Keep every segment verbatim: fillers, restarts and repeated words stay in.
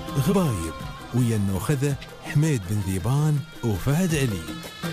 غبايب ويا النوخذة حميد بن ذيبان وفهد علي.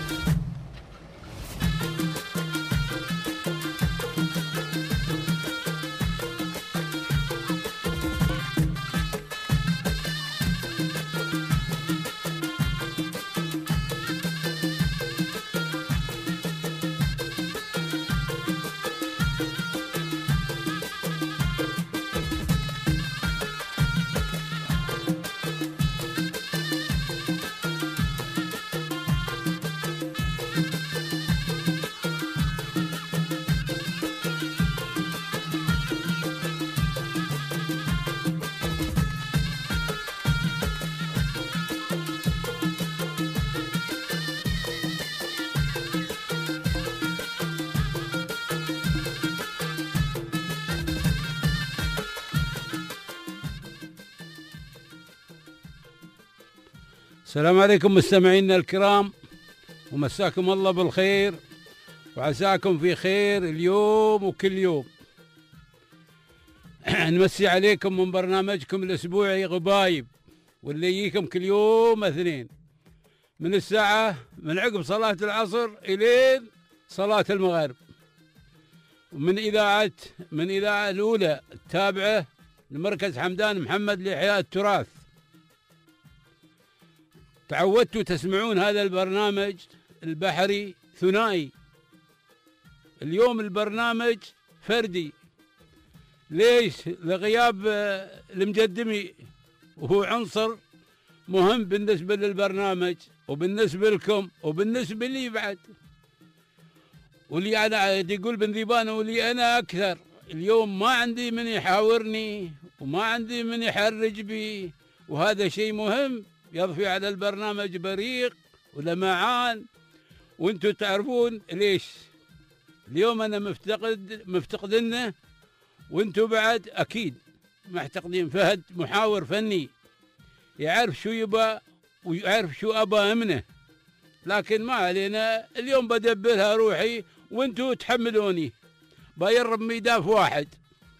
السلام عليكم مستمعينا الكرام، ومساكم الله بالخير وعساكم في خير اليوم وكل يوم. نمسي عليكم من برنامجكم الأسبوعي غبايب، واللي يجيكم كل يوم اثنين من الساعة من عقب صلاة العصر إلى صلاة المغرب، ومن إذاعة من إذاعة الأولى التابعة لمركز حمدان محمد لإحياء التراث. تعودتوا تسمعون هذا البرنامج البحري ثنائي. اليوم البرنامج فردي. ليش؟ لغياب المقدمي، وهو عنصر مهم بالنسبة للبرنامج وبالنسبة لكم وبالنسبة لي بعد، واللي أنا يقول بن ذيبان واللي أنا أكثر. اليوم ما عندي من يحاورني وما عندي من يحرج بي، وهذا شيء مهم يضفي على البرنامج بريق ولمعان. وانتم تعرفون ليش اليوم انا مفتقد مفتقدنه، وانتم بعد اكيد محتقدين. فهد محاور فني يعرف شو يبى ويعرف شو ابى منه، لكن ما علينا. اليوم بدبرها روحي وانتم تحملوني، بيرب ميداف واحد،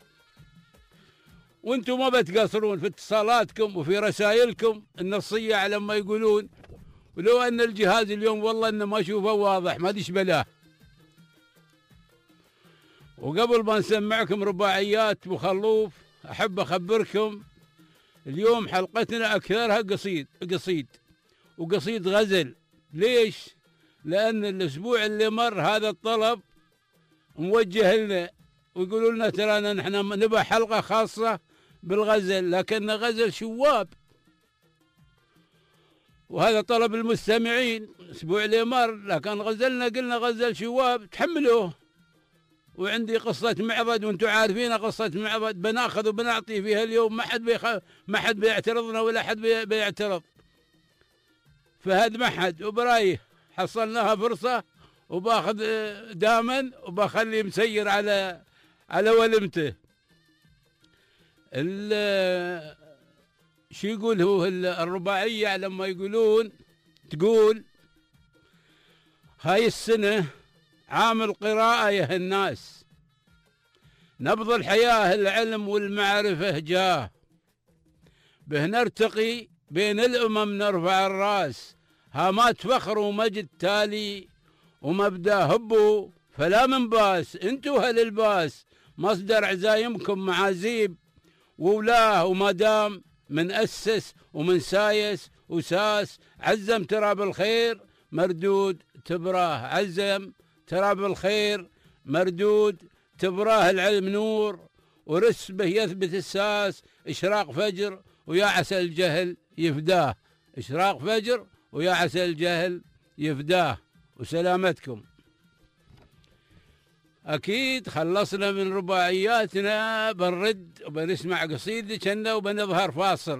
وانتم ما بتقصرون في اتصالاتكم وفي رسائلكم النصية على ما يقولون. ولو ان الجهاز اليوم والله انه ما اشوفه واضح، ما ادري بلاه. وقبل ما نسمعكم رباعيات ابو خلوف، احب اخبركم اليوم حلقتنا اكثرها قصيد قصيد وقصيد غزل. ليش؟ لان الاسبوع اللي مر هذا الطلب موجه لنا، ويقولوا لنا ترانا نحن نبغى حلقة خاصة بالغزل، لكن غزل شواب، وهذا طلب المستمعين. الأسبوع اللي مر لكن غزلنا قلنا غزل شواب تحملوه. وعندي قصة معبد، وانتم عارفين قصة معبد بناخذ وبنعطي فيها اليوم. ما حد بيخ... ما حد بيعترضنا ولا حد بي... بيعترض. فهد ما حد، وبرايه حصلناها فرصة، وباخذ داما وبخلي مسير على على ولمته. شو يقول هو الرباعية لما يقولون، تقول هاي السنة عام القراءة يا الناس، نبض الحياة العلم والمعرفة جاه، به نرتقي بين الأمم نرفع الراس، هامات فخر ومجد تالي ومبدأ هبوا فلا من باس، انتو هاللباس مصدر عزايمكم معازيب وولاه، ومدام من أسس ومن سايس وساس، عزم تراب الخير مردود تبراه، عزم تراب الخير مردود تبراه، العلم نور ورس به يثبت الساس، إشراق فجر ويا عسى الجهل يفداه، إشراق فجر ويا عسى الجهل يفداه. وسلامتكم. أكيد خلصنا من رباعياتنا، بنرد وبنسمع قصيدة كنا وبنظهر فاصل.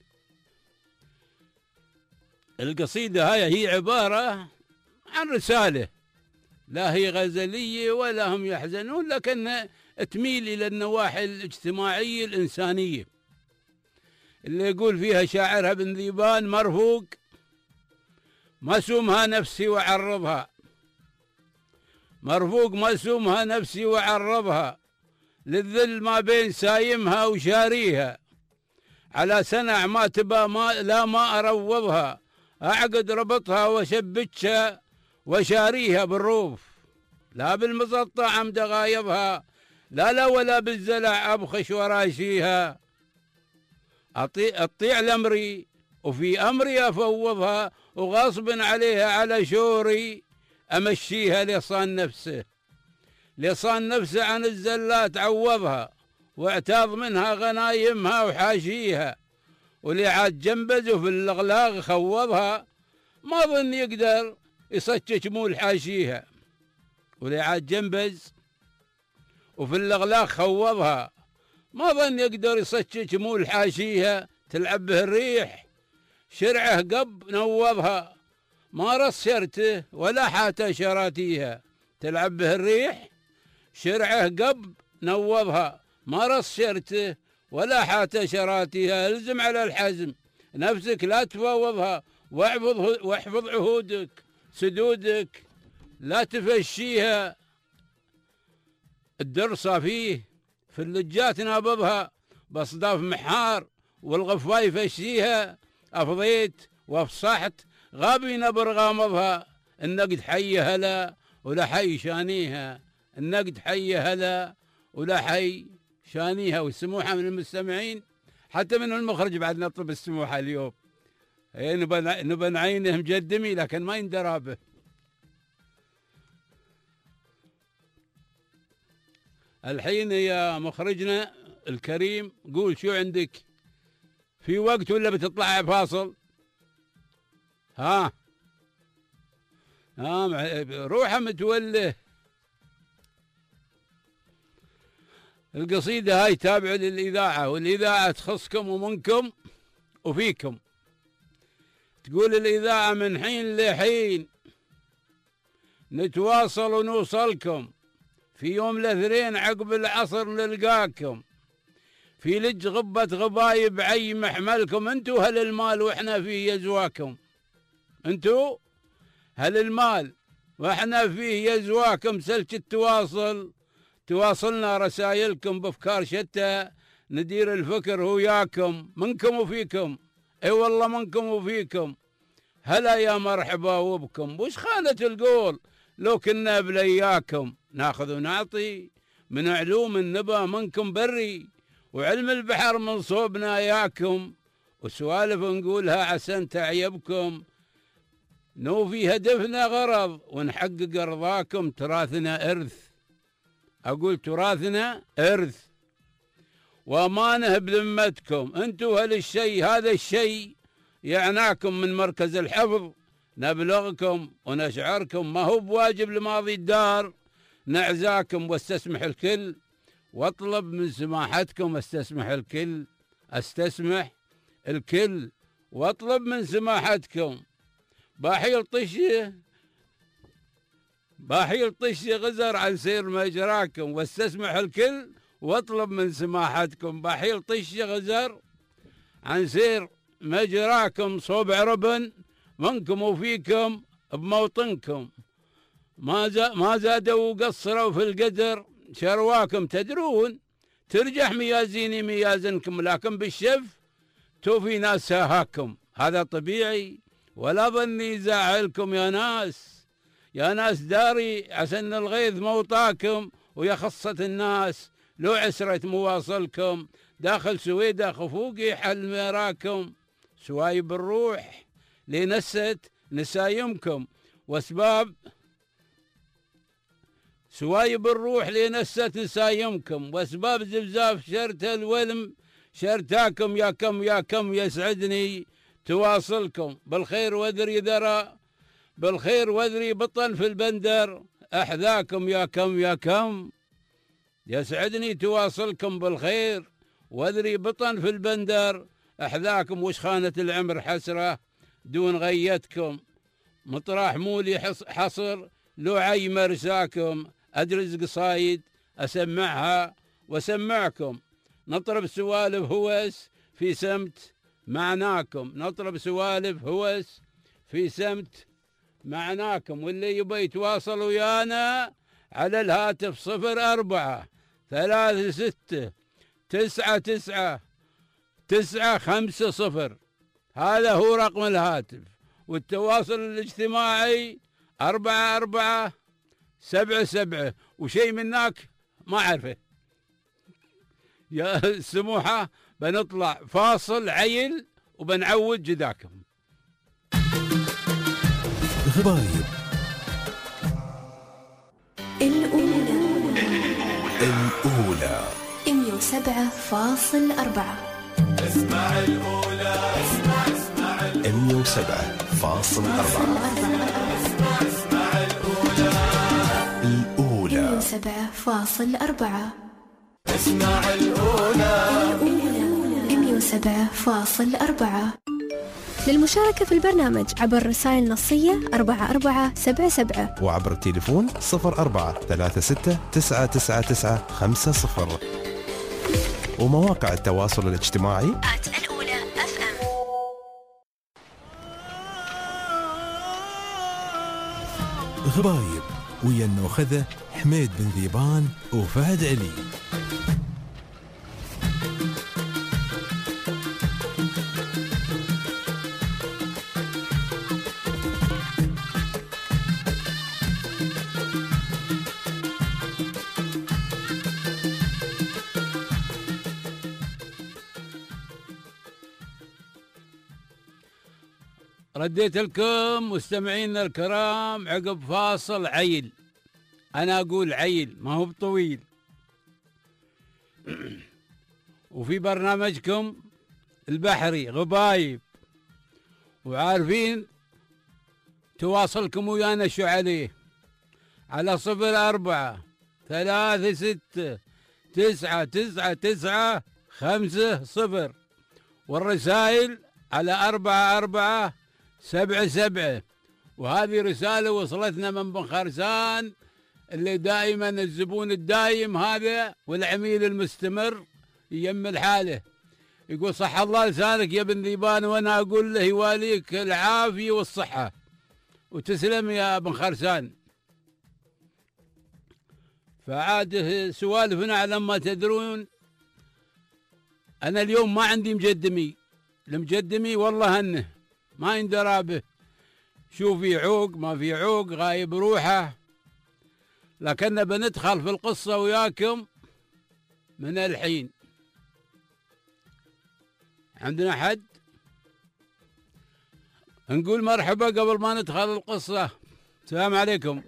القصيدة هاي هي عبارة عن رسالة، لا هي غزلية ولا هم يحزنون، لكنها تميل إلى النواحي الاجتماعية الإنسانية، اللي يقول فيها شاعرها بن ذيبان مرفوق: مسومها نفسي وعرضها، مرفوق مسومها نفسي وعرضها، للذل ما بين سايمها وشاريها، على سنع ما تبى ما لا ما أروضها، أعقد ربطها وشبكها وشاريها بالروف، لا بالمسطع عمد غايضها، لا لا ولا بالزلع أبخش وراشيها. أطيع, أطيع لأمري وفي أمري أفوضها، وغصب عليها على شوري أمشيها لصان نفسه، لصان نفسه عن الزلات عوضها، واعتاض منها غنايمها وحاشيها، واللي عاد جنبز وفي الأغلاق خوضها، ما ظن يقدر يصكك مول حاشيها. واللي عاد جنبز وفي الأغلاق خوضها، ما ظن يقدر يصكك مول حاشيها. تلعب به الريح شرعه قب نوضها، ما رصرته ولا حتى شراتيها. تلعب به الريح شرعه قب نوضها، ما رصرته ولا حتى شراتيها. الزم على الحزم نفسك لا تفوضها، واحفظ واحفظ عهودك سدودك لا تفشيها. الدرصة فيه في اللجات نابضها، بصداف محار والغفاي فشيها. أفضيت وافصحت غابي نبر غامضها، النقد حي هلا ولا حي شانيها، النقد حي هلا ولا حي شانيها. والسموحة من المستمعين حتى من المخرج بعد نطلب السموحة اليوم، نبى نعينه مجدمي لكن ما يندرى به. الحين يا مخرجنا الكريم قول شو عندك، في وقت ولا بتطلع فاصل؟ ها ها روحه متوله. القصيدة هاي تابعة للإذاعة، والإذاعة تخصكم ومنكم وفيكم. تقول الإذاعة من حين لحين نتواصل ونوصلكم، في يوم الاثنين عقب العصر نلقاكم، في لج غبة غبايب عي محملكم. انتو هل المال واحنا فيه يزواكم، انتو هل المال واحنا فيه يزواكم. سلك التواصل تواصلنا رسائلكم بافكار شتى، ندير الفكر وياكم، منكم وفيكم. اي والله منكم وفيكم. هلا يا مرحبا وبكم. وش خانة القول لو كنا بلياكم، ناخذ ونعطي من علوم النبا منكم بري، وعلم البحر من صوبنا ياكم، وسوالف نقولها عسن تعيبكم. نوفي هدفنا غرض ونحقق رضاكم، تراثنا إرث. أقول تراثنا إرث وأمانه بذمتكم. انتو هالشيء هذا الشيء يعناكم، من مركز الحفظ نبلغكم ونشعركم، ما هو بواجب لماضي الدار نعزاكم. واستسمح الكل واطلب من سماحتكم، استسمح الكل استسمح الكل واطلب من سماحتكم. باحيل طشي باحيل طشي غزر عن سير مجراكم، واستسمح الكل واطلب من سماحتكم. باحيل طشي غزر عن سير مجراكم، صوب عربن منكم وفيكم بموطنكم. ما ما زادوا وقصروا في القدر شرواكم، تدرون ترجح ميازيني ميازنكم، لكن بالشف توفي ناس ساهاكم. هذا طبيعي ولا ظني يزعلكم يا ناس، يا ناس داري عسن الغيظ موطاكم، ويا خصة الناس لو عسرة مواصلكم. داخل سويدا خفوقي حل مراكم، سوايب الروح لنست نسايمكم، واسباب سوايب الروح لنست نسايمكم، واسباب زفزاف شرت الولم شرتاكم. يا كم يا كم يسعدني تواصلكم، بالخير وذري ذرى بالخير وذري بطن في البندر احذاكم. يا كم يا كم يسعدني تواصلكم، بالخير وذري بطن في البندر احذاكم. وش خانة العمر حسرة دون غيتكم، مطرح مولي حصر لو عي مرساكم. ادرس قصايد اسمعها واسمعكم، نطرب سوالف هوس في سمت معناكم، نطرب سوالف هوس في سمت معناكم. واللي يبي يتواصل ويانا على الهاتف صفر أربعة ثلاثة ستة تسعة تسعة تسعة خمسة صفر. هذا هو رقم الهاتف. والتواصل الاجتماعي أربعة أربعة سبعة سبعة. وشيء من هناك ما أعرفه يا سموحة. بنطلع فاصل عيل وبنعود جداكم. غبايب الأولى الأولى مية وسبعة فاصل أربعة. اسمع الأولى اسمع اسمع الأولى مية وسبعة فاصل أربعة. اسمع اسمع الأولى الأولى مية وسبعة فاصل أربعة. اسمع الأولى الأولى مية وسبعة فاصل أربعة. للمشاركة في البرنامج عبر رسائل نصية أربعة أربعة سبعة سبعة وعبر التليفون صفر أربعة ثلاثة ستة تسعة تسعة تسعة خمسة صفر. ومواقع التواصل الاجتماعي الأولى أف أم. غبايب ويا النوخذة حميد بن ذيبان وفهد علي. رديت لكم مستمعينا الكرام عقب فاصل عيل. أنا أقول عيل ما هو بطويل. وفي برنامجكم البحري غبايب. وعارفين تواصلكم ويانا شو عليه على صفر أربعة ثلاثة ستة تسعة تسعة تسعة خمسة صفر. والرسائل على أربعة أربعة سبعة سبعة. وهذه رسالة وصلتنا من بن خرسان اللي دائما الزبون الدايم هذا والعميل المستمر يم الحالة. يقول صح الله لسانك يا بن ذيبان، وانا اقول له يواليك العافية والصحة وتسلم يا بن خرسان. فعاد سوالفنا على ما تدرون. انا اليوم ما عندي مجدمي. المجدمي والله انه ما يندرى به. شو في عوق ما في عوق غايب روحه. لكن بندخل في القصة وياكم من الحين. عندنا حد نقول مرحبا قبل ما ندخل القصة. السلام عليكم.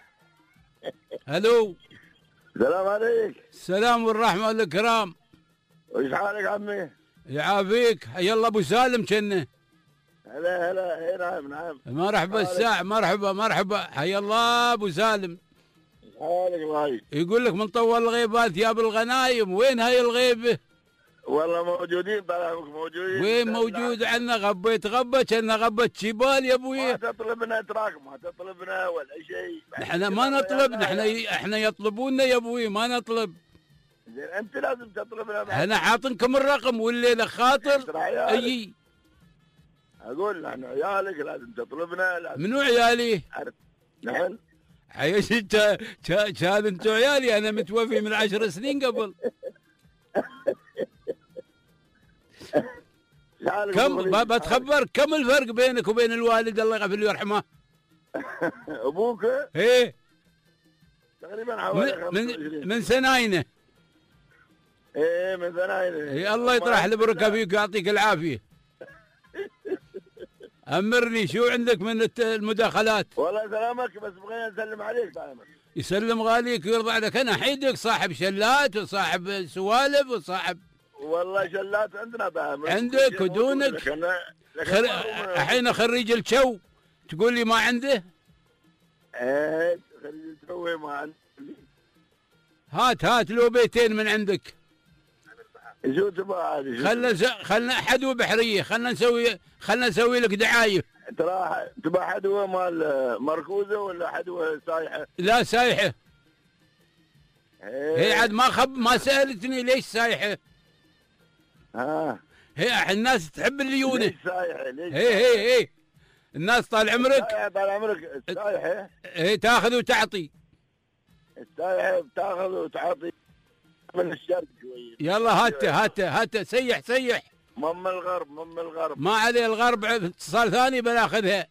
هلو. السلام عليك. السلام والرحمة والإكرام. وش حالك عمي؟ يعافيك. حي الله ابو سالم كنه. هلا هلا. نعم نعم. مرحبا الساعة. مرحبا مرحبا. حي الله ابو سالم. حالك الله. يقول لك من طول الغيبات يا ابو الغنايم. وين هاي الغيبة؟ والله موجودين طال موجودين. وين موجود عندنا؟ غبيت غبة كنا غبة شبال يا ابوي. ما تطلبنا تراك ما تطلبنا ولا شيء. نحن ما نطلب. نحن احنا يطلبوننا يا ابوي ما نطلب. زين انت لازم تطلبنا. انا عاطنكم الرقم والليله خاطر اي. اقول نحن عيالك لازم تطلبنا. لازم. منو عيالي؟ نحن عيش كان انتو عيالي. انا متوفي من عشر سنين قبل. كم بتخبر كم الفرق بينك وبين الوالد الله يغفر له ويرحمه؟ ابوك؟ ايه تقريبا حوالي من من سناينه. ايه من سناينه. إيه الله يطرح البركه فيك ويعطيك العافيه. امرني شو عندك من المداخلات؟ والله سلامك بس بغينا نسلم عليك دائما. يسلم غاليك ويرضى عليك. انا حيدك صاحب شلات وصاحب سوالف وصاحب. والله شلات عندنا دائما. عندك ودونك. خر... الحين خريج الشو تقول لي ما عنده؟ ايه خريج الشو ما عنده. هات هات لو بيتين من عندك. شو تبغى عادي؟ خلنا س... خلنا حدوه بحريه. خلنا نسوي خلنا نسوي لك دعايه. ترى تبغى حدوه مال مركوزه ولا حدوه سايحه؟ لا سايحه. هي, هي عاد ما خب ما سالتني ليش سايحه. ها هي الناس تحب الليونه. ليش سايحه؟ ليش؟ هي هي هي الناس طال عمرك. طال عمرك السايحه. هي تاخذ وتعطي. السايحه بتاخذ وتعطي من الشرق شويه. يلا هات هات هات سيح سيح. مم الغرب مم الغرب. ما عليه الغرب، اتصال ثاني بناخذها.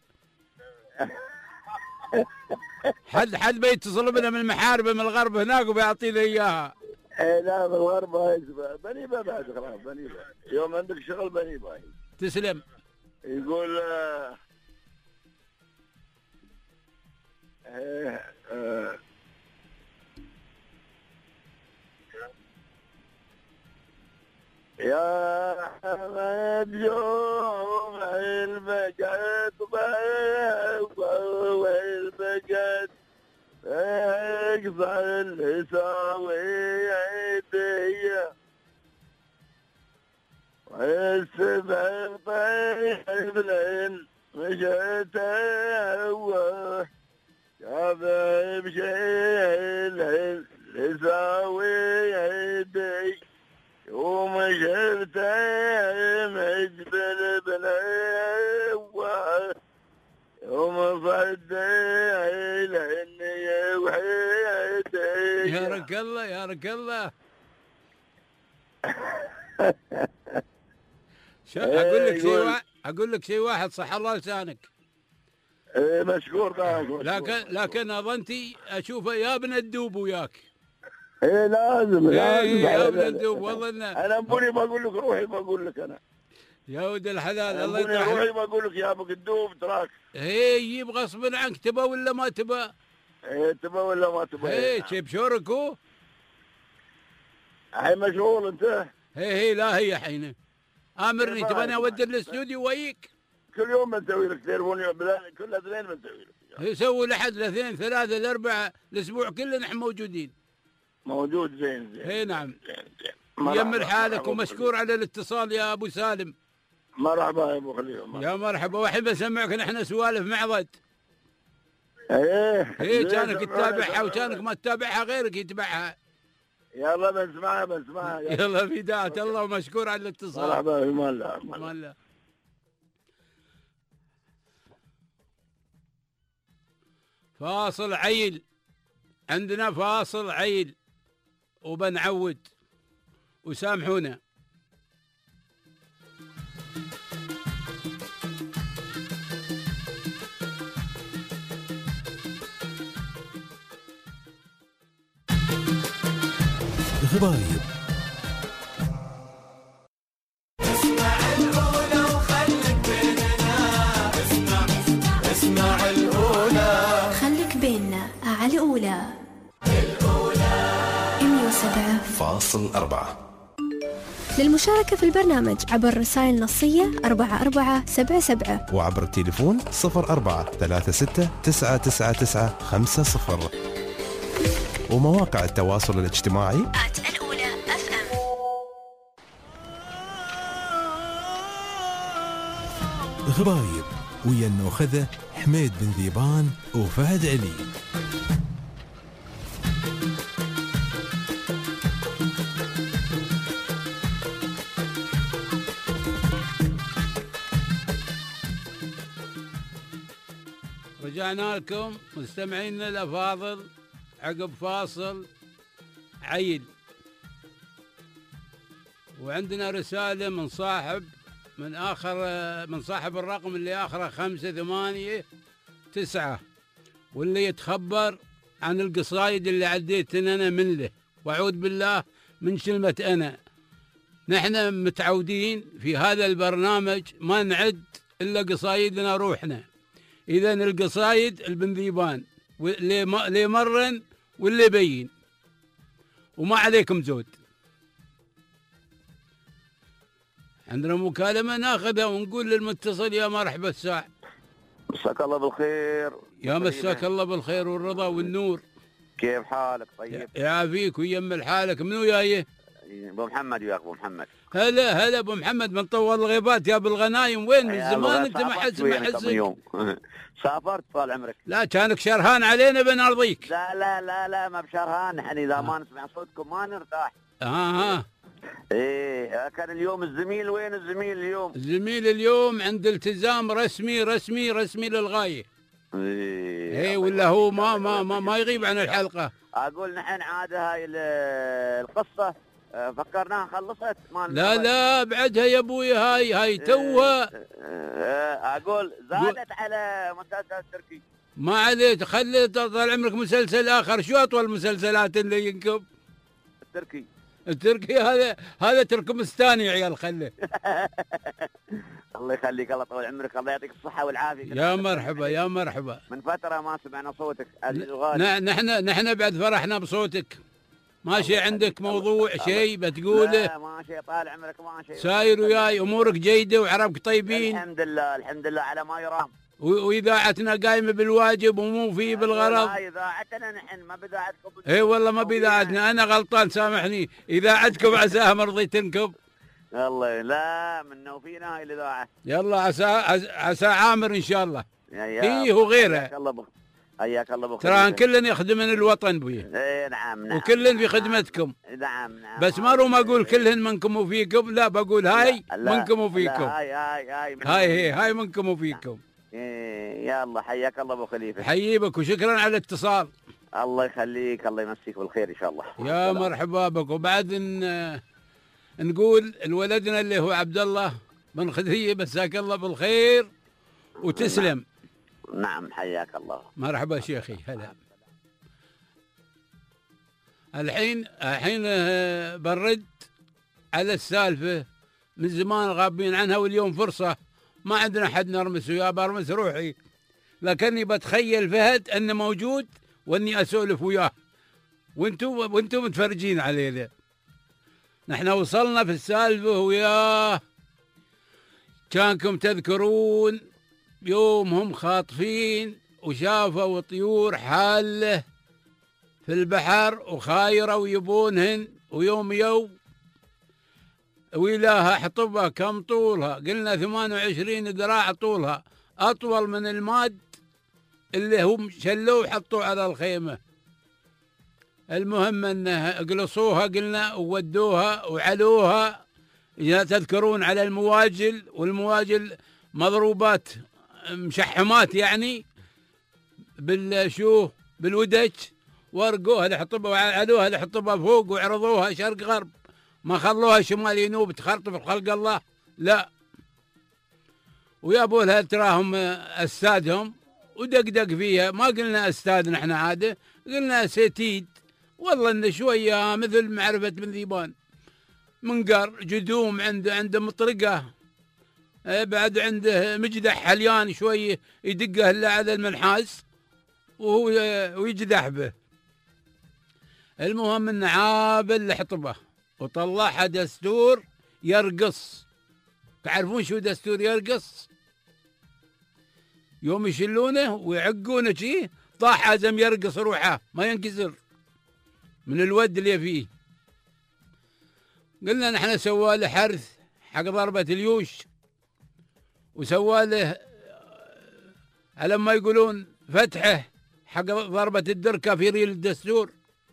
حد حد بيتصل بنا من المحاربه من الغرب هناك وبيعطينا اياها. ايه لا بالغرب هاي بنيبه بعد خلاص بنيبه، يوم عندك شغل بنيبه. تسلم. يقول آه آه آه يا حمد يوم البجد والبجد اقصى الهساوي يدي والسبع طيب لين مشيت هو شاف بشيل الهساوي يدي يوم شفته مجبل بنوه يوم فدي لاني وحيدي. يا رك الله يا رك الله. شو اقول لك شيء واحد، اقول لك شيء واحد صح الله لسانك. ايه مشكور داك. لكن لكن اظنتي اشوفه يا ابن الدوب وياك. ايه لازم لازم ايه يا ابن الدوب والله. انا ابوني بقول لك روحي بقول لك انا يا ولد الحلال الله يطرح روحي بقول لك يا ابو الدوب تراك. ايه يجيب غصبا عنك، تبى ولا ما تبى؟ ايه تبى ولا ما تبى؟ ايه شيب شورك هو؟ الحين مشغول انت؟ ايه ايه لا هي حين امرني تبغاني اودي الاستوديو وياك؟ كل يوم بنسوي لك تليفون كل اثنين بنسوي لك. يسوي الاحد الاثنين ثلاثه الاربعاء الاسبوع كله نحن موجودين. موجود زين زين. اي نعم. زين زين. يمر حالك ومشكور على الاتصال يا ابو سالم. مرحبا يا ابو خليل. يا مرحبا. واحب اسمعك نحن سوالف معضد. ايه ايه كانك تتابعها وكانك ما تتابعها غيرك يتبعها. يلا بنسمعها بنسمعها. يلا في داعة الله ومشكور على الاتصال. مرحبا في مان الله. مان الله. فاصل عيل، عندنا فاصل عيل وبنعود وسامحونا. غبايب. اسمع الأولى وخليك بيننا. اسمع اسمع الأولى خليك بيننا على الأولى. الأولى مية وسبعة فاصل أربعة. للمشاركة في البرنامج عبر رسائل نصية أربعة أربعة سبعة سبعة وعبر التليفون صفر أربعة ثلاثة ستة تسعة تسعة تسعة خمسة صفر ومواقع التواصل الاجتماعي آت الأولى أف أم. غبايب ويا النوخذة حميد بن ذيبان وفهد علي. رجعنا لكم مستمعينا الأفاضل عقب فاصل عيل، وعندنا رسالة من صاحب من آخر من صاحب الرقم اللي آخره خمسة ثمانية تسعة، واللي يتخبر عن القصايد اللي عديت أنا من له، وأعوذ بالله من كلمة أنا. نحن متعودين في هذا البرنامج ما نعد إلا قصايدنا روحنا. إذن القصايد البن ذيبان اللي مرن واللي بين، وما عليكم زود. عندنا مكالمة ناخذها ونقول للمتصل يا مرحبا الساعة. مساك الله بالخير. يا مساك الله بالخير والرضا والنور. كيف حالك؟ طيب يعافيك ويمل حالك. منو جايه؟ ابو محمد وياك ابو محمد. هلا هلا ابو محمد من طول الغيبات يا ابو الغنايم. وين من زمان انت ما حس ما حسك. سافرت طال عمرك. لا كانك شرهان علينا بنرضيك. لا لا لا لا ما بشرهان، نحن اذا ما نسمع صوتكم ما نرتاح. اه ها ايه كان اليوم الزميل. وين الزميل اليوم؟ الزميل اليوم عند التزام رسمي رسمي رسمي للغايه. ايه, إيه ولا هو ما ما ما, ما يغيب عن الحلقه. اقول نحن عاده هاي القصه آه، فكرناها خلصت ما لا لا بعدها يا ابوي، هاي هاي توها. آه، آه، اقول زادت على مسلسل التركي. ما عليك، خلي طال عمرك مسلسل اخر. شو اطول المسلسلات اللي ينكب؟ التركي. التركي هذا هذا تركمستاني يا عيال، خله. الله يخليك، الله طول عمرك، الله يعطيك الصحة والعافية. يا مرحبا يا مرحبا. من فترة ما سمعنا صوتك عزيز الغالي. نحن نحن بعد فرحنا بصوتك. ماشي عندك موضوع شيء بتقوله؟ لا ماشي طال عمرك ماشي. ساير وياي، امورك جيده وعربك طيبين؟ الحمد لله الحمد لله على ما يرام. واذاعتنا قايمه بالواجب ومو في بالغرض. هاي اذاعتنا نحن ما باذاعتكم. اي والله ما باذاعتنا، انا غلطان سامحني. اذاعتكم عساها مرضي تنكب. الله لا منا وفينا هاي الاذاعه. يلا عسى عسى عامر ان شاء الله. هي وغيرها. حياك الله بخ... حياك الله بخير. ترى كلن يخدمن الوطن بيه. اي نعم نعم. وكلن في خدمتكم. نعم نعم. بس ما روم اقول كلهن منكم وفيكم، لا بقول هاي لا لا منكم وفيكم. لا هاي هاي هاي هاي هي هاي منكم وفيكم. إيه يا الله حياك الله ابو خليفه. حيي بك وشكرا على الاتصال. الله يخليك، الله يمسيك بالخير ان شاء الله. يا مرحبا بك. وبعد إن نقول لولدنا اللي هو عبد الله بن خدريه مساك الله بالخير وتسلم. نعم, نعم حياك الله. مرحبا شيخي. هلا. الحين الحين برد على السالفه، من زمان غابين عنها واليوم فرصه، ما عندنا حد نرمس وياه، برمس روحي، لكني بتخيل فهد انه موجود واني اسولف وياه، وانتم وانتم متفرجين عليه. نحن وصلنا في السالفه وياه، كانكم تذكرون يوم هم خاطفين وشافوا طيور حاله في البحر وخايره ويبونهن، ويوم يوم ويلاها حطبها كم طولها؟ قلنا ثمانية وعشرين ذراع طولها، أطول من الماد اللي هم شلوه وحطوه على الخيمة. المهم أنه قلصوها قلنا وودوها وعلوها. إذا تذكرون على المواجل، والمواجل مضروبات مشحمات يعني بالشو بالودج، ورقوها لحطبها وعلوها لحطبها فوق وعرضوها شرق غرب، ما خلوها شمال ينوب تخرطف خلق الله، لا. ويابوا لها تراهم استادهم ودقدق فيها، ما قلنا استاد نحن عاده، قلنا ستيد. والله انه شويه مثل معرفه بن ذيبان، منقر جدوم عنده عنده مطرقه، بعد عنده مجدح حليان شويه يدقه الا على المنحاس وهو ويجدح به. المهم انه عابل لحطبه وطلعها دستور يرقص. تعرفون شو دستور يرقص؟ يوم يشلونه ويعقونه شي طاح عزم يرقص روحه ما ينكسر من الود اللي فيه. قلنا نحن سواله حرث حق ضربة اليوش، وسواله على ما يقولون فتحه حق ضربة الدركة في ريل الدستور،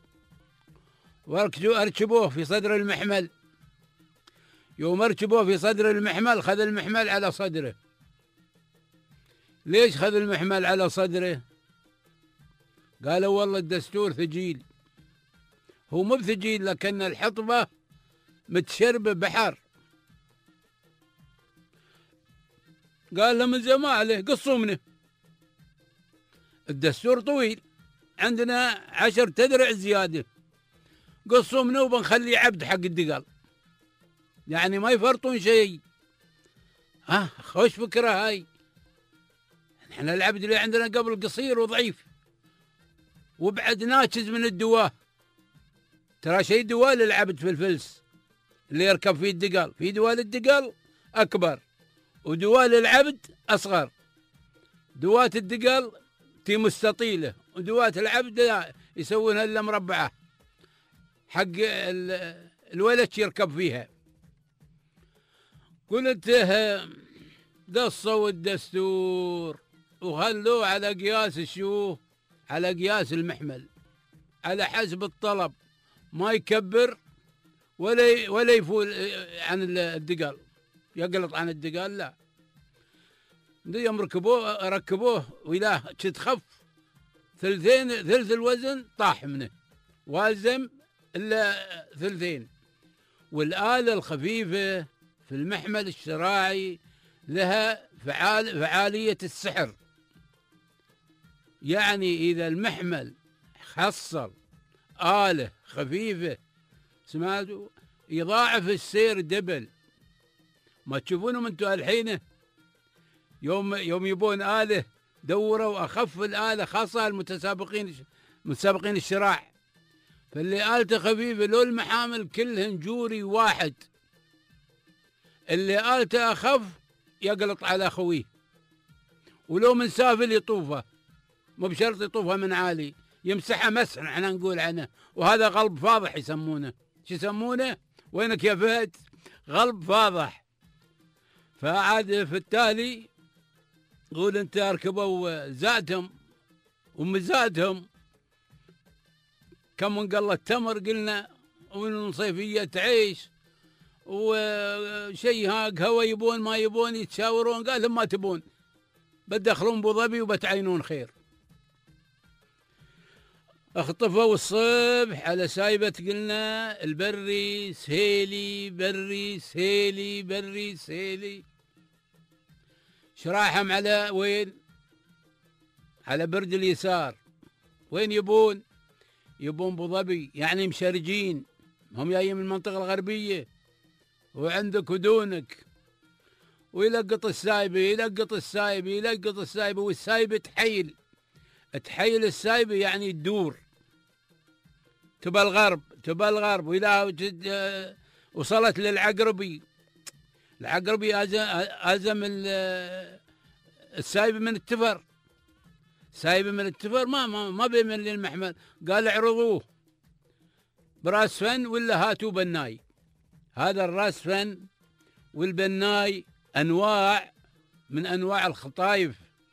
واركبوه في صدر المحمل. يوم اركبوه في صدر المحمل خذ المحمل على صدره. ليش خذ المحمل على صدره؟ قالوا والله الدستور ثقيل. هو مو بثقيل، لكن الحطبة متشربة بحر. قال له من زمان عليه قصوا منه، الدستور طويل، عندنا عشر تذرع زيادة، قصوا منه وبنخليه عبد حق الدقل، يعني ما يفرطون شيء. ها خوش فكرة هاي. احنا العبد اللي عندنا قبل قصير وضعيف وبعد ناجز من الدواء. ترى شيء دواء للعبد في الفلس اللي يركب فيه الدقل، في دواء للدقل أكبر ودواء للعبد أصغر. دواة الدقل تي مستطيلة ودواة العبد لا يسوونها إلا مربعة حق الولد يركب فيها. قلت قصوا الدستور وخلوه على قياس الشو، على قياس المحمل، على حسب الطلب، ما يكبر ولا ولا يفول عن الدقل، يقلط عن الدقل لا. يوم ركبوه ركبوه ولا تخف ثلثين، ثلث الوزن طاح منه، وازم الا ثلثين. والآلة الخفيفة في المحمل الشراعي لها فعال فعالية السحر. يعني إذا المحمل حصل آلة خفيفة سمعتوا يضاعف السير دبل. ما تشوفونهم انتم الحين يوم يوم يبون آلة دوروا أخف الآلة، خاصة المتسابقين متسابقين الشراع، فاللي آلته خفيفة لو المحامل كلهن جوري واحد، اللي آلته أخف يقلط على خويه، ولو من سافل يطوفه، مو بشرط يطوفه من عالي، يمسحه مسح احنا نقول عنه، وهذا غلب فاضح يسمونه. شو يسمونه؟ وينك يا فهد؟ غلب فاضح. فعاد في التالي قول انت اركبوا زادهم ومزادهم كم من قلة تمر قلنا، ومن صيفية تعيش وشي ها قهوة يبون ما يبون يتشاورون، قال لهم ما تبون بتدخلون ابو ظبي وبتعينون خير. اخطفوا الصبح على سايبة قلنا البري سهيلي بري سهيلي بري سهيلي، شراحهم على وين؟ على برد اليسار. وين يبون؟ يبون ابو ظبي، يعني مشرجين، هم جايين من المنطقة الغربية وعندك ودونك، ويلقط السايبة يلقط السايبة يلقط السايبة، والسايبة تحيل تحيل السايبة يعني تدور تبى الغرب تبى الغرب، وإلى وصلت للعقربي، العقربي أزم السايبة من التفر، سايبة من التفر ما ما ما بيمن للمحمل، قال اعرضوه براس فن ولا هاتوا بناي. هذا الراس فن والبناي أنواع من أنواع الخطايف،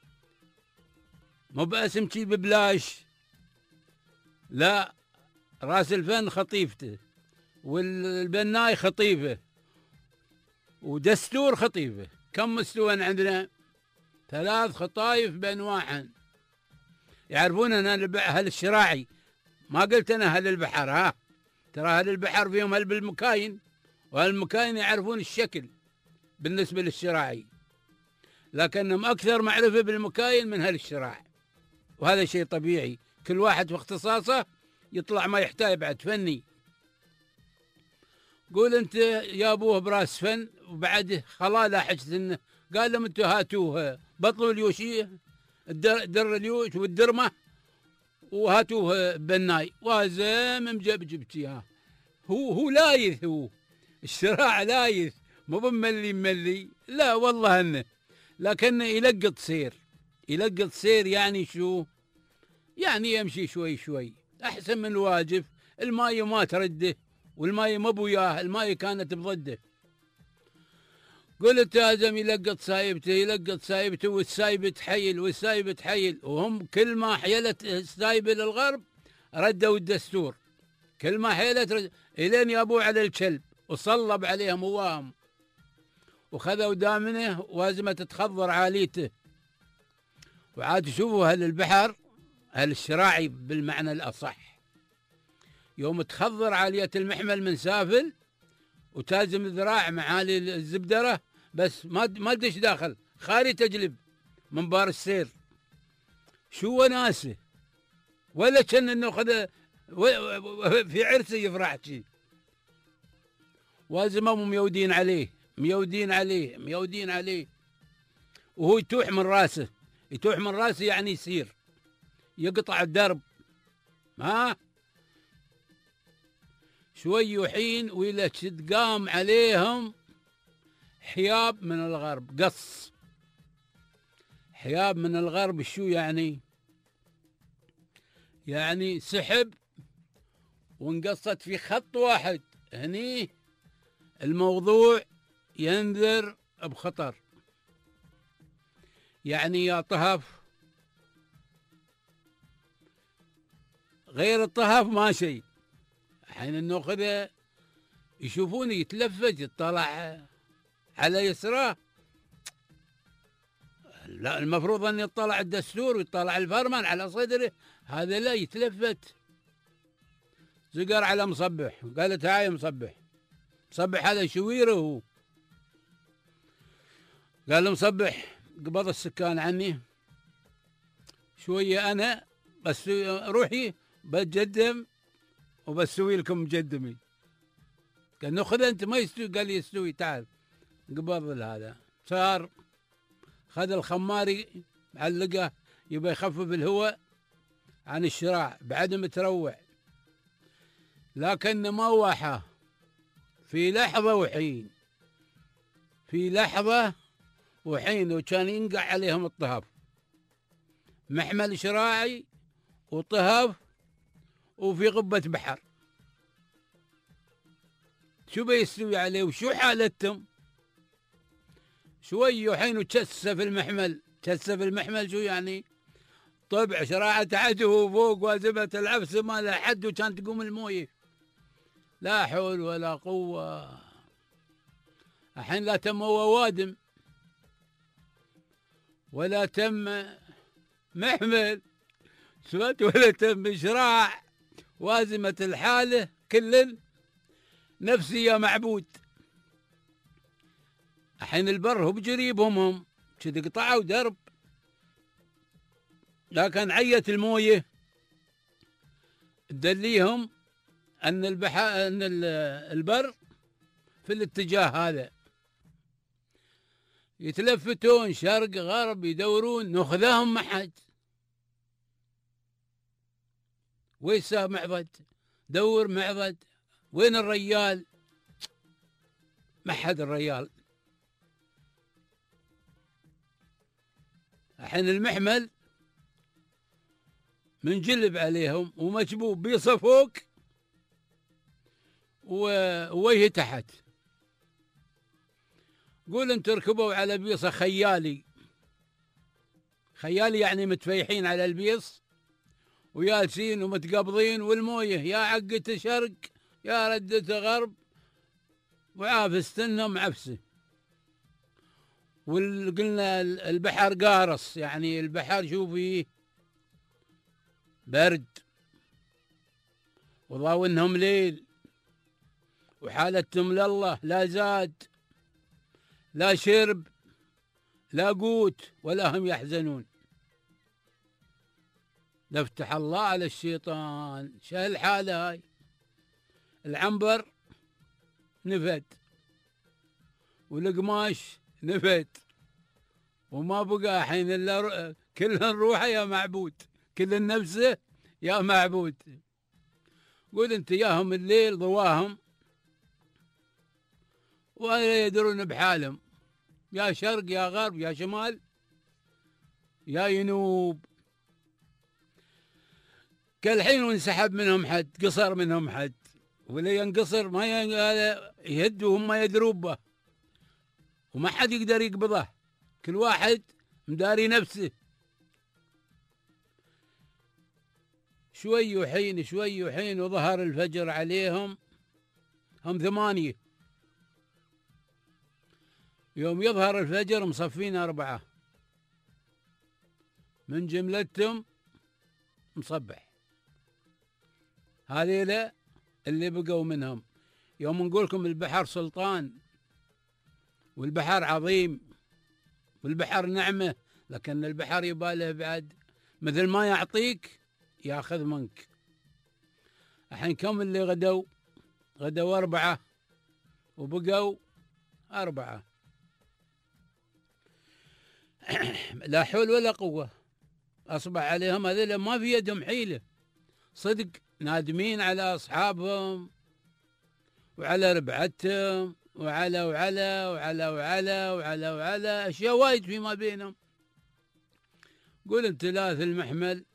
مو باسم شي ببلاش، لا، راس الفن خطيفته والبناي خطيفه ودستور خطيفه. كم مستوى عندنا؟ ثلاث خطايف بانواعهن. يعرفون ان اهل الشراعي، ما قلت انا اهل البحر، ها ترى اهل البحر فيهم هل بالمكاين، واهل المكاين يعرفون الشكل بالنسبه للشراعي، لكنهم اكثر معرفه بالمكاين من اهل الشراع، وهذا شيء طبيعي، كل واحد في اختصاصه يطلع ما يحتاج بعد فني. قول انت يا ابوه براس فن، وبعد خلا لاحجت انه قال لهم انتم هاتوه بطلوا اليوشيه الدر, در اليوش والدرمه وهاتوه بناي، وازم مجبجبتي. ها هو هو لايث، هو الشراع لايث، مو بملي ملي، لا والله انه، لكنه يلقط سير يلقط سير يعني شو؟ يعني يمشي شوي شوي احسن من الواجف. الماي ما ترده، والماي ما بوياه، الماي كانت بضده. قلت لازم يلقط سايبته يلقط سايبته، والسايبه تحيل والسايبه تحيل، وهم كل ما حيلت السايبه للغرب ردوا الدستور، كل ما حيلت رد... الين يابوه على الكلب وصلب عليهم هواهم، وخذوا دامنه وازمه تخضر عاليته. وعاد شوفوا اهل البحر اهل الشراعي بالمعنى الاصح، يوم تخضر عاليه المحمل من سافل وتازم ذراع معالي الزبدره، بس ما ما تدش داخل، خاري تجلب من بار السير. شو وناسه، ولا كان انه خذ في عرسه يفرح شي. وازمهم ميودين عليه ميودين عليه ميودين عليه، وهو يتوح من راسه يتوح من راسه يعني يسير يقطع الدرب. ها شوي يحين وإلى تقام عليهم حياب من الغرب، قص حياب من الغرب. شو يعني؟ يعني سحب وانقصت في خط واحد، هني الموضوع ينذر بخطر. يعني يا طهف، غير الطهف ما شيء. حين النخذة يشوفوني يتلفت يطلع على يسراه، لا المفروض أن يطلع الدستور ويطلع الفرمان على صدره، هذا لا يتلفت. زقر على مصبح، قالت هاي مصبح صبح هذا شويره هو. قال له مصبح قبض السكان عني شوية، أنا بس روحي بتقدم وبسوي لكم مقدمي. قال له خذ أنت ما يستوي، قال لي يستوي تعال. قبض هذا صار خذ الخماري علقه يبغى يخفف الهواء عن الشراع بعد متروع، لكن ما واحى في لحظة وحين، في لحظة وحين وكان ينقع عليهم الطهف، محمل شراعي وطهف وفي غبة بحر. شو بيستوي عليه وشو حالتهم؟ شوي وحين وتشسف المحمل. تشسف المحمل شو يعني؟ طبع شراعة تحته وفوق وازبة العفس ما لا حد وكان تقوم المويه. لا حول ولا قوة. الحين لا تم ووادم ولا تم محمل سوت ولا تم شراع، وازمة الحالة كل نفسي يا معبود. الحين البر هو بجريبهم هم كذا قطعوا درب، لكن عيت المويه تدليهم ان البحر ان البر في الاتجاه هذا، يتلفتون شرق غرب يدورون ناخذهم محد. ويسا معبد دور معبد، وين الريال؟ محد الريال. الحين المحمل منجلب عليهم ومجبوب بيصة فوق ووجه تحت. قول انت ركبوا على بيصة خيالي، خيالي يعني متفيحين على البيص ويالسين ومتقبضين، والمويه يا عقة شرق يا ردة غرب وعافستنهم عفسه. وقلنا البحر قارص، يعني البحر شوفي برد وضاونهم ليل وحالتهم لله، لا زاد لا شرب لا قوت ولا هم يحزنون. نفتح الله على الشيطان. شو الحالة هاي؟ العنبر نفد والقماش نفد وما بقى حين الا كل نروحه يا معبود، كل نفسه يا معبود. قول انت ياهم الليل ضواهم ولا يدرون بحالهم، يا شرق يا غرب يا شمال يا ينوب. كالحين وانسحب منهم حد، قصر منهم حد، ولا ينقصر ما يهد وهم يدرون به وما حد يقدر يقبضه، كل واحد مداري نفسه. شوي وحين شوي وحين وظهر الفجر عليهم، هم ثمانية. يوم يظهر الفجر مصفين أربعة من جملتهم مصبح. هذيلا اللي بقوا منهم. يوم نقولكم البحر سلطان والبحر عظيم والبحر نعمة، لكن البحر يباله بعد مثل ما يعطيك ياخذ منك. الحين كم اللي غدوا؟ غدوا أربعة وبقوا أربعة. لا حول ولا قوة. أصبح عليهم هذول ما في يدهم حيلة، صدق نادمين على أصحابهم وعلى ربعتهم وعلى وعلى وعلى وعلى وعلى وعلى أشياء وايد فيما بينهم. قول انت ثلاث المحمل.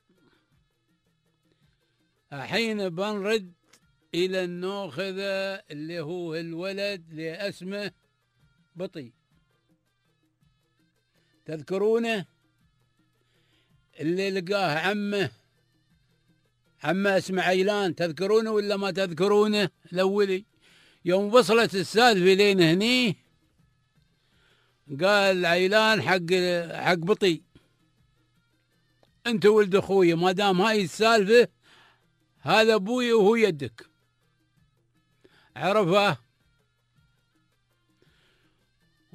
الحين بنرد إلى النوخذة اللي هو الولد اللي اسمه بطي، تذكرونه؟ اللي لقاه عمه عمه اسمه عيلان، تذكرونه ولا ما تذكرونه؟ الأولي يوم وصلت السالفة لين هني قال عيلان حق حق بطي انت ولد اخوي، ما دام هاي السالفة هذا ابوي وهو يدك. عرفه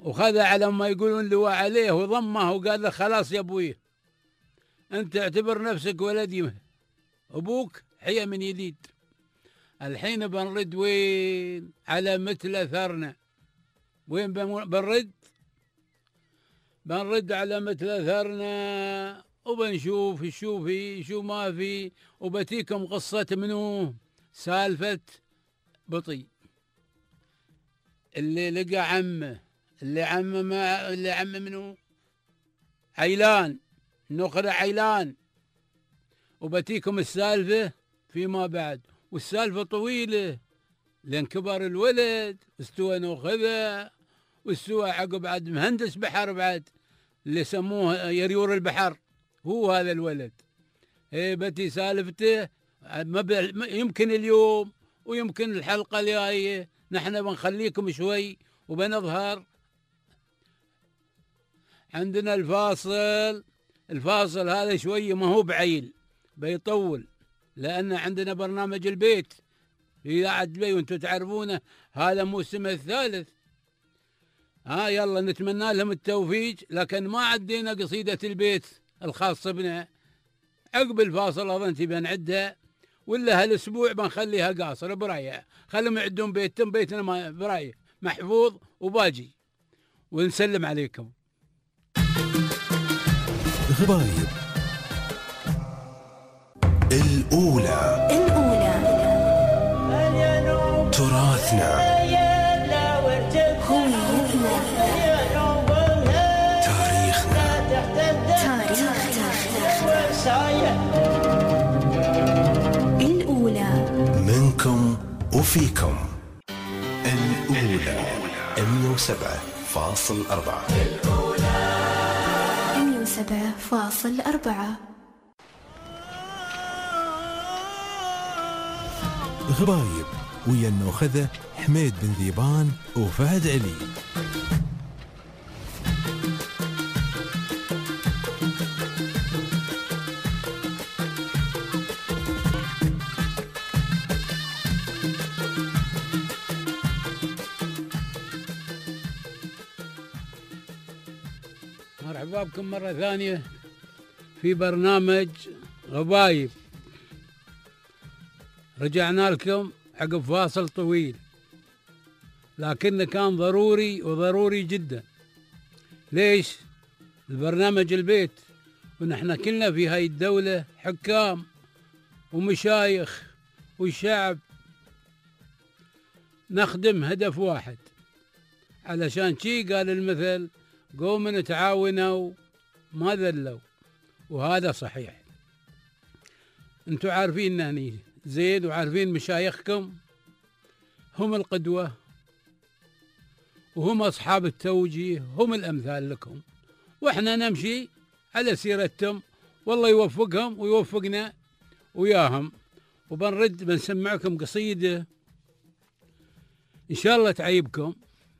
وخذ على ما يقولون لواء عليه وضمه وقال له خلاص يا ابوي انت اعتبر نفسك ولدي، ابوك حيا من يديد. الحين بنرد وين؟ على مثل اثرنا. وين بنرد؟ بنرد على مثل اثرنا وبنشوف شو في شو ما في، وبتيكم قصة منو؟ سالفة بطي اللي لقى عمه، اللي عمه ما اللي عمه منو؟ عيلان، نقرة عيلان. وبتيكم السالفة فيما بعد، والسالفة طويلة لين كبر الولد واستوى نوخذه واستوى عقب عاد مهندس بحر بعد اللي يسموه يريور البحر، هو هذا الولد. ايه بتي سالفته يمكن اليوم ويمكن الحلقة الجاية، نحن بنخليكم شوي وبنظهر. عندنا الفاصل، الفاصل هذا شوي ما هو بعيل بيطول، لأن عندنا برنامج البيت في إذاعة دبي وانتم تعرفونه هذا موسمه الثالث. ها يلا نتمنى لهم التوفيق، لكن ما عدينا قصيدة البيت الخاصة بنا. عقب الفاصل أظن تبي نعدها، ولا هالأسبوع بنخليها قاصرة براية، خلهم يعدون بيتهم، بيتنا ما براية محفوظ وباجي. ونسلم عليكم. غبايب الأولى الأولى تراثنا هويتنا تاريخنا تاريخنا الأولى منكم وفيكم. الأولى مئة وسبعة فاصل أربعة مئة وسبعة فاصل أربعة. غبايب ويا النوخذة حميد بن ذيبان وفهد علي. مرحبا بكم مرة ثانية في برنامج غبايب. رجعنا لكم عقب فاصل طويل، لكنه كان ضروري وضروري جدا. ليش؟ البرنامج البيت، ونحن كلنا في هاي الدولة حكام ومشايخ والشعب نخدم هدف واحد. علشان شي قال المثل قوم تعاونوا ما ذلوا، وهذا صحيح. انتوا عارفين هني زين، وعارفين مشايخكم هم القدوة وهم أصحاب التوجيه، هم الأمثال لكم، وإحنا نمشي على سيرتهم، والله يوفقهم ويوفقنا وياهم. وبنرد بنسمعكم قصيدة إن شاء الله تعيبكم.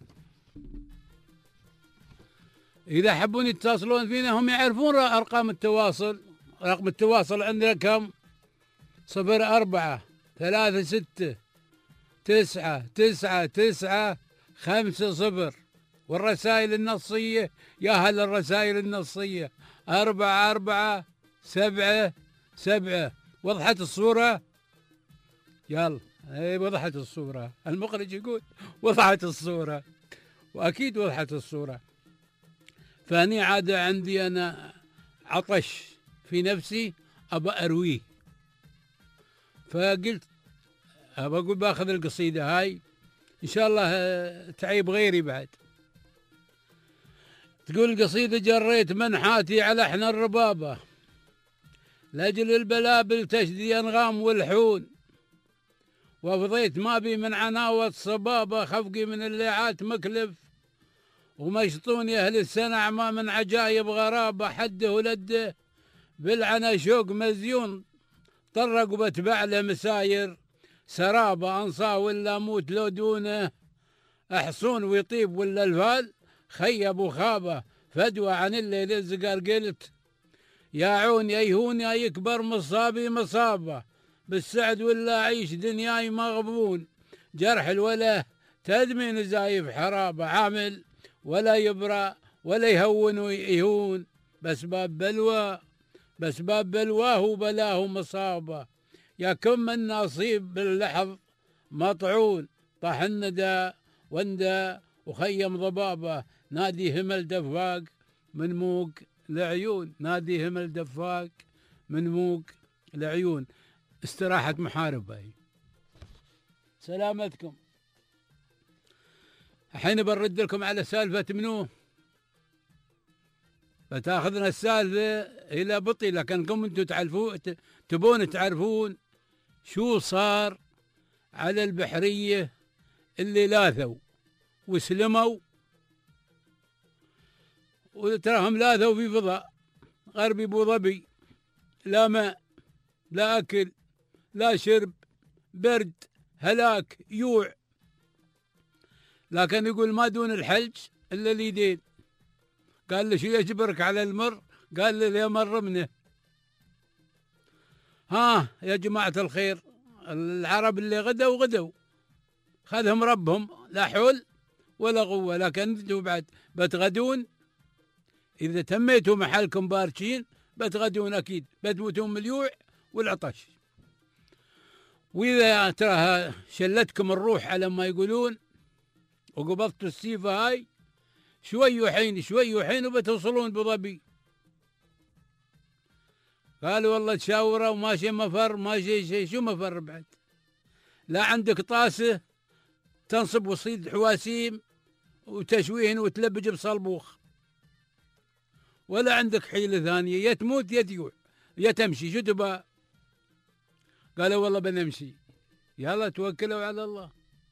إذا حبون يتصلون فينا هم يعرفون أرقام التواصل. رقم التواصل عندنا كم؟ صفر أربعة ثلاثة ستة تسعة تسعة تسعة خمسة صفر. والرسائل النصية يا هل الرسائل النصية أربعة أربعة سبعة سبعة. وضحت الصورة؟ يلا اي وضحت الصورة. المخرج يقول وضحت الصورة، وأكيد وضحت الصورة. فاني عاد عندي أنا عطش في نفسي أبى أرويه، فقلت أبى أقول باخذ القصيدة هاي إن شاء الله تعيب غيري بعد. تقول القصيدة جريت منحاتي على حنا الربابة، لأجل البلابل تشدي أنغام والحون، وفضيت ما بي من عناوة صبابة، خفقي من الليعات مكلف، ومشطوني أهل السنع ما من عجايب غرابة، حده ولده بالعنا شوق مزيون، طرق وبتبع له مساير سرابة، أنصا ولا موت لو دونه أحصون ويطيب ولا الفال خيب وخابة، فدوى عن الليل الزقار قلت يا عون يهون يا يكبر مصابي مصابة، بالسعد ولا أعيش دنياي مغبون، جرح الوله تدمي نزايف حرابة، عامل ولا يبرى ولا يهون ويهون، بأسباب بلوى بأسباب بلواه وبلاه مصابة. يا كم من نصيب باللحظ مطعون، طاح الندى واندى وخيم ضبابه. نادي همل دفاق من موق لعيون، نادي همل دفاق من موق لعيون. استراحة محارب هاي. سلامتكم. الحين برد لكم على سالفة منو فتاخذنا السالفة إلى بطي، لكنكم أنتم تعرفون تبون تعرفون شو صار على البحرية اللي لاثوا وسلموا، وتراهم لاثوا في فضاء غربي ابو ظبي، لا ماء لا اكل لا شرب، برد هلاك يوع. لكن يقول ما دون الحلج الا اليدين. قال له شو يجبرك على المر؟ قال له ليه مر منه. ها يا جماعة الخير، العرب اللي غدوا غدوا خذهم ربهم، لا حول ولا قوة. لكن انتم بعد بتغدون، إذا تميتوا محلكم بارشين بتغدون أكيد، بتموتون من الجوع والعطش. وإذا تراها شلتكم الروح على ما يقولون وقبضتوا السيفة هاي شوي وحين شوي وحين وبتوصلون بظبي. قالوا والله تشاوروا وماشي مفر ماشي شيء. شو مفر بعد؟ لا عندك طاسة تنصب وصيد حواسيم وتشويهن وتلبج بصلبوخ، ولا عندك حيلة ثانية، يا تموت يا تجوع يا تمشي. شو تبى؟ قالوا والله بنمشي. يلا توكلوا على الله.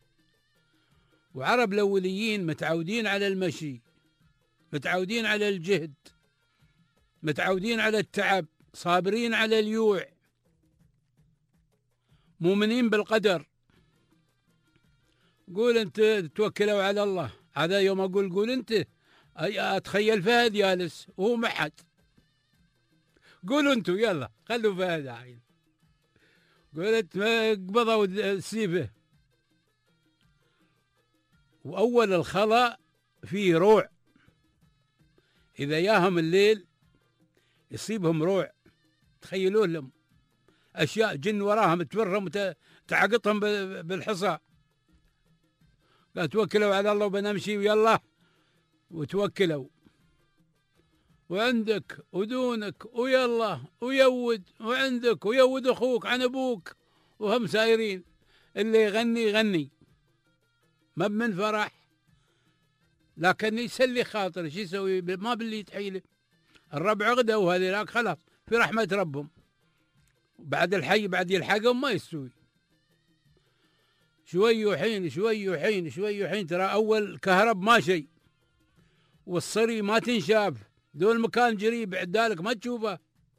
وعرب الأوليين متعودين على المشي، متعودين على الجهد، متعودين على التعب، صابرين على اليوع، مؤمنين بالقدر. قول انت توكلوا على الله. هذا يوم اقول قول انت اتخيل فهد جالس وهو محد. قولوا انتم يلا خلوا فهد عين. قلت قبضوا السيفه. واول الخلا فيه روع، اذا ياهم الليل يصيبهم روع. تخيلوا لهم اشياء جن وراهم تورهم تعقطهم بالحصى. قال توكلوا على الله وبنمشي ويلا، وتوكلوا. وعندك ودونك ويلا ويود، وعندك ويود اخوك عن ابوك، وهم سايرين. اللي يغني يغني ما من فرح، لكن يسلي خاطر. شو يسوي؟ ما باللي يتحيله. الربع غدا وهذيلاك خلاص في رحمة ربهم، بعد الحي بعد يلحقهم ما يستوي. شوي وحين شوي وحين شوي وحين ترى أول كهرب ما شيء، والصري ما تنشاف، دول مكان جريب عدالك ما تشوفه.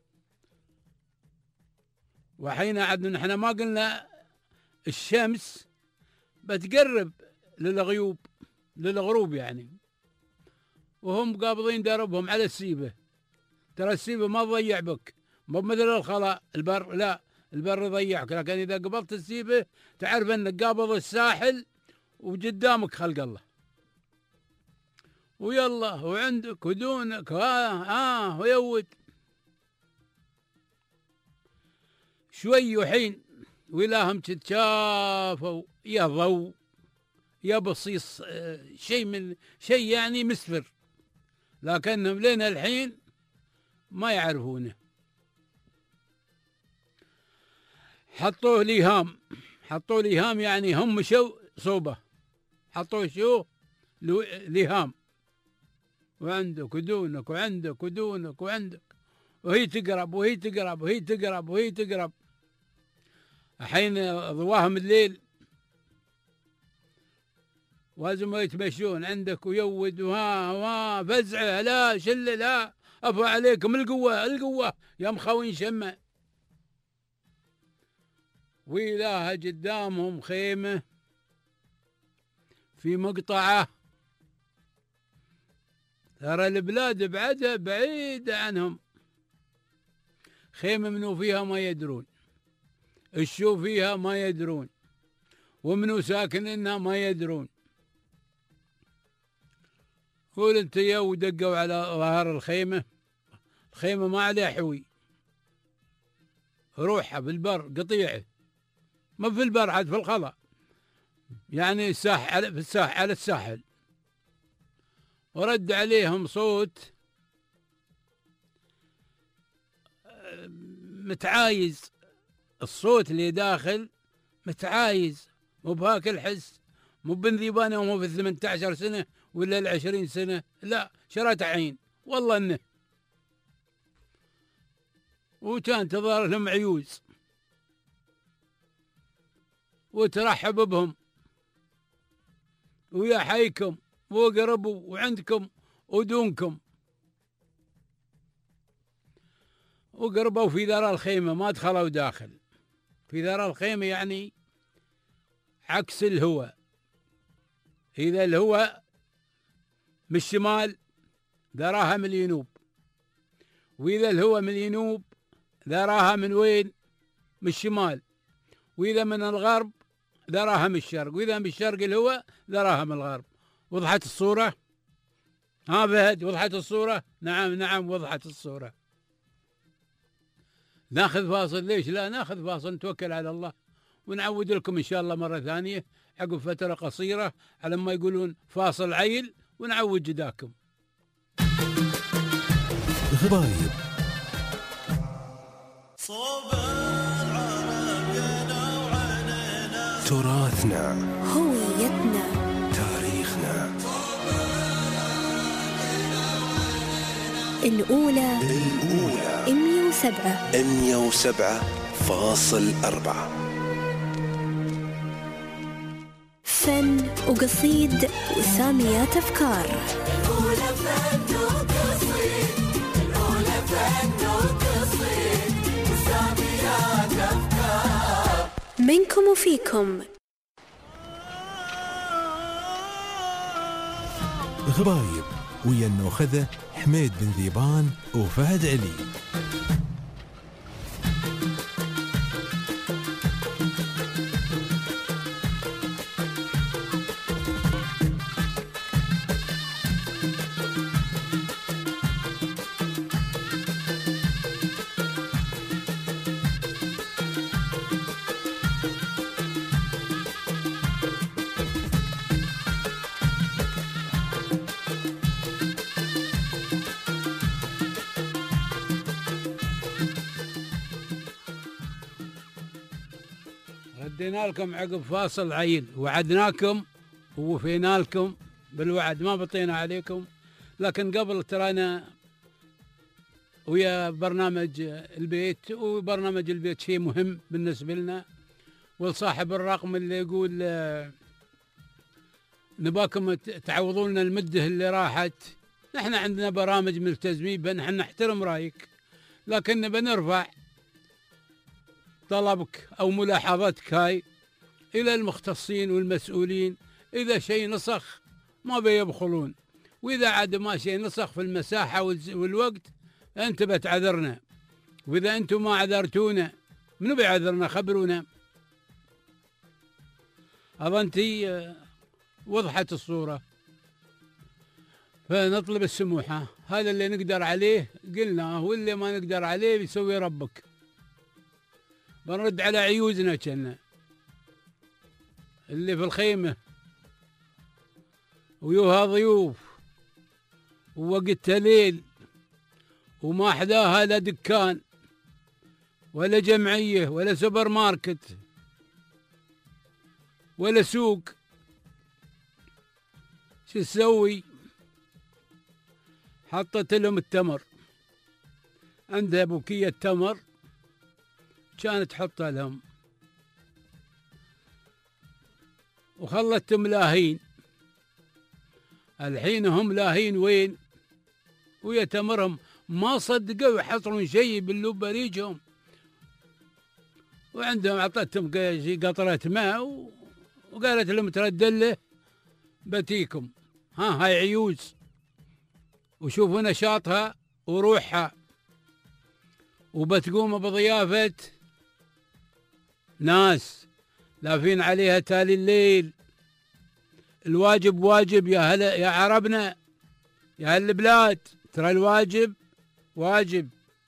وحين عدنا نحن ما قلنا الشمس بتقرب للغيوب للغروب يعني، وهم قابضين دربهم على السيبة. ترى السيبة ما تضيع بك، مو مثل الخلاء البر، لا البر يضيعك. لكن إذا قبضت السيبة تعرف أنك قابض الساحل وقدامك خلق الله. ويلا وعندك ودونك ها ها ويود. شوي وحين ولاهم تتشافوا يا ضوء يا بصيص شيء من شيء يعني مسفر، لكنهم لين الحين ما يعرفونه. حطوه ليهام، حطوه ليهام يعني هم مشوا صوبه، حطوه شو ليهام. وعندك ودونك وعندك ودونك وعندك، وهي تقرب وهي تقرب وهي تقرب وهي تقرب. الحين ضواهم الليل لازم يتمشون. عندك ويود وها وها فزعه لا شله لا افا عليكم القوه القوه يا مخاوين شمه. وإلها قدامهم خيمه في مقطعه، ترى البلاد بعدها بعيده عنهم. خيمه منو فيها ما يدرون، الشو فيها ما يدرون، ومنو ساكن انها ما يدرون. قول انت يا ودقوا على ظهر الخيمة، الخيمة ما عليها حوي، روحها بالبر قطيعه، ما في البر عاد في الخلا، يعني الساحل على في الساحل على الساحل. ورد عليهم صوت متعايز، الصوت اللي داخل متعايز، مو بهاك الحس، مو بنذيبانه ومو في ثمانية عشر سنة ولا العشرين سنة، لا شرات عين والله انه. وكان تظهر لهم عيوز وترحب بهم، ويا حيكم وقربوا وعندكم ودونكم. وقربوا في ذرى الخيمة، ما دخلوا داخل. في ذرى الخيمة يعني عكس الهواء، إذا الهواء من الشمال ذراها من الجنوب، وإذا الهواء من الجنوب ذراها من وين؟ من الشمال، وإذا من الغرب ذراها من الشرق، وإذا من الشرق الهواء ذراها من الغرب. وضحت الصورة؟ ها فهد وضحت الصورة؟ نعم نعم وضحت الصورة. ناخذ فاصل؟ ليش لا ناخذ فاصل، نتوكل على الله ونعود لكم إن شاء الله مرة ثانية عقب فترة قصيرة، على ما يقولون فاصل عيل، ونعود جداكم. غبايب صوب العرب ينوعننا، تراثنا، هويتنا، تاريخنا، الأولى الأولى مية وسبعة مية وسبعة فاصل أربعة. فن وقصيد وساميات أفكار. الأولى فن وقصيد، الأولى فن وقصيد وساميات أفكار، منكم وفيكم. غبايب ويا النوخذة حميد بن ذيبان وفهد علي. ردينا لكم عقب فاصل عيل، وعدناكم ووفينا لكم بالوعد، ما بطينا عليكم. لكن قبل ترانا ويا برنامج البيت، وبرنامج البيت شيء مهم بالنسبة لنا، والصاحب الرقم اللي يقول نباكم تعوضون لنا المدة اللي راحت. نحن عندنا برامج ملتزمين بها، نحن نحترم رأيك، لكن بنرفع طلبك أو ملاحظتك هاي إلى المختصين والمسؤولين. إذا شيء نسخ ما بيبخلون، وإذا عاد ما شيء نسخ في المساحة والوقت أنت بتعذرنا، وإذا أنتم ما عذرتونا منو بيعذرنا؟ خبرونا. أظنتي وضحت الصورة، فنطلب السموحة. هذا اللي نقدر عليه قلناه، واللي ما نقدر عليه بيسوي ربك. بنرد على عيوزنا كنا اللي في الخيمة، ويوها ضيوف ووقت ليل، وما حداها لا دكان ولا جمعية ولا سوبر ماركت ولا سوق. شو تسوي؟ حطت لهم التمر، عندها بوكية تمر كانت تحطها لهم، وخلتهم لاهين. الحين هم لاهين وين؟ ويا تمرهم ما صدقوا يحصلون شيء باللوب بريجهم، وعندهم عطتهم قطرة ماء وقالت لهم تردله بتيكم. ها هاي عيوز، وشوفوا نشاطها وروحها، وبتقوم بضيافة ناس لافين عليها تالي الليل. الواجب واجب يا هلا يا عربنا، يا البلاد ترى الواجب واجب،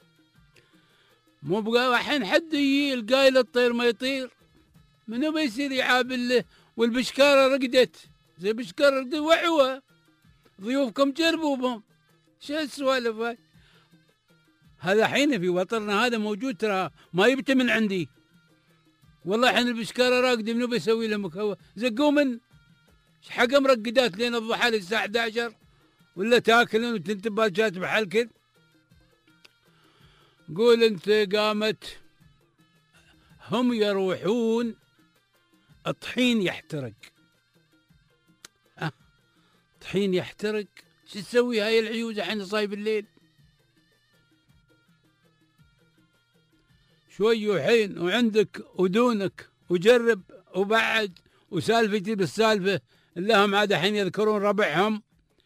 مو بقى الحين حد يجي القايل الطير ما يطير، منو بيصير يعابل له؟ والبشكاره رقدت زي بشكاره رقدت وعوه، ضيوفكم جربوا بهم، شو السوالف هاي؟ هذا حين في وطننا هذا موجود ترى، ما يبت من عندي والله. الحين البشكاره راقده منو بيسوي له مكوى؟ زقوا من حق مرقدات لين الضحى للساعه احد عشر، ولا تاكلون وتنتبه جات بحالكن. قول انت قامت هم يروحون الطحين يحترق. أه طحين يحترق، شو تسوي هاي العيوز الحين صايب الليل؟ شوي وحين وعندك ودونك وجرب وبعد وسالفتي بالسالفه، اللهم عاد حين يذكرون ربعهم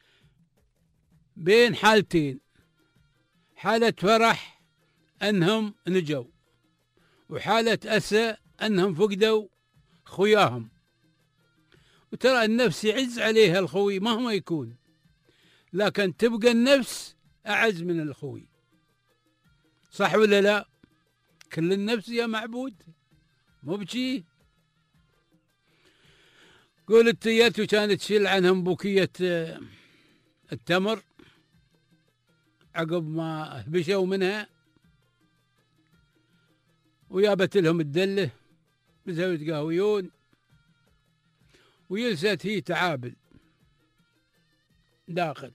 بين حالتين، حالة فرح أنهم نجوا، وحالة أسى أنهم فقدوا خوياهم. وترى النفس يعز عليها الخوي مهما يكون، لكن تبقى النفس أعز من الخوي، صح ولا لا؟ كل النفس يا معبود، مو بشي. قلت تيت وكانت تشيل عنهم بوكية التمر عقب ما هبشوا منها، ويابت لهم الدله بزاوية يتقهويون، ويلست هي تعابل داخل.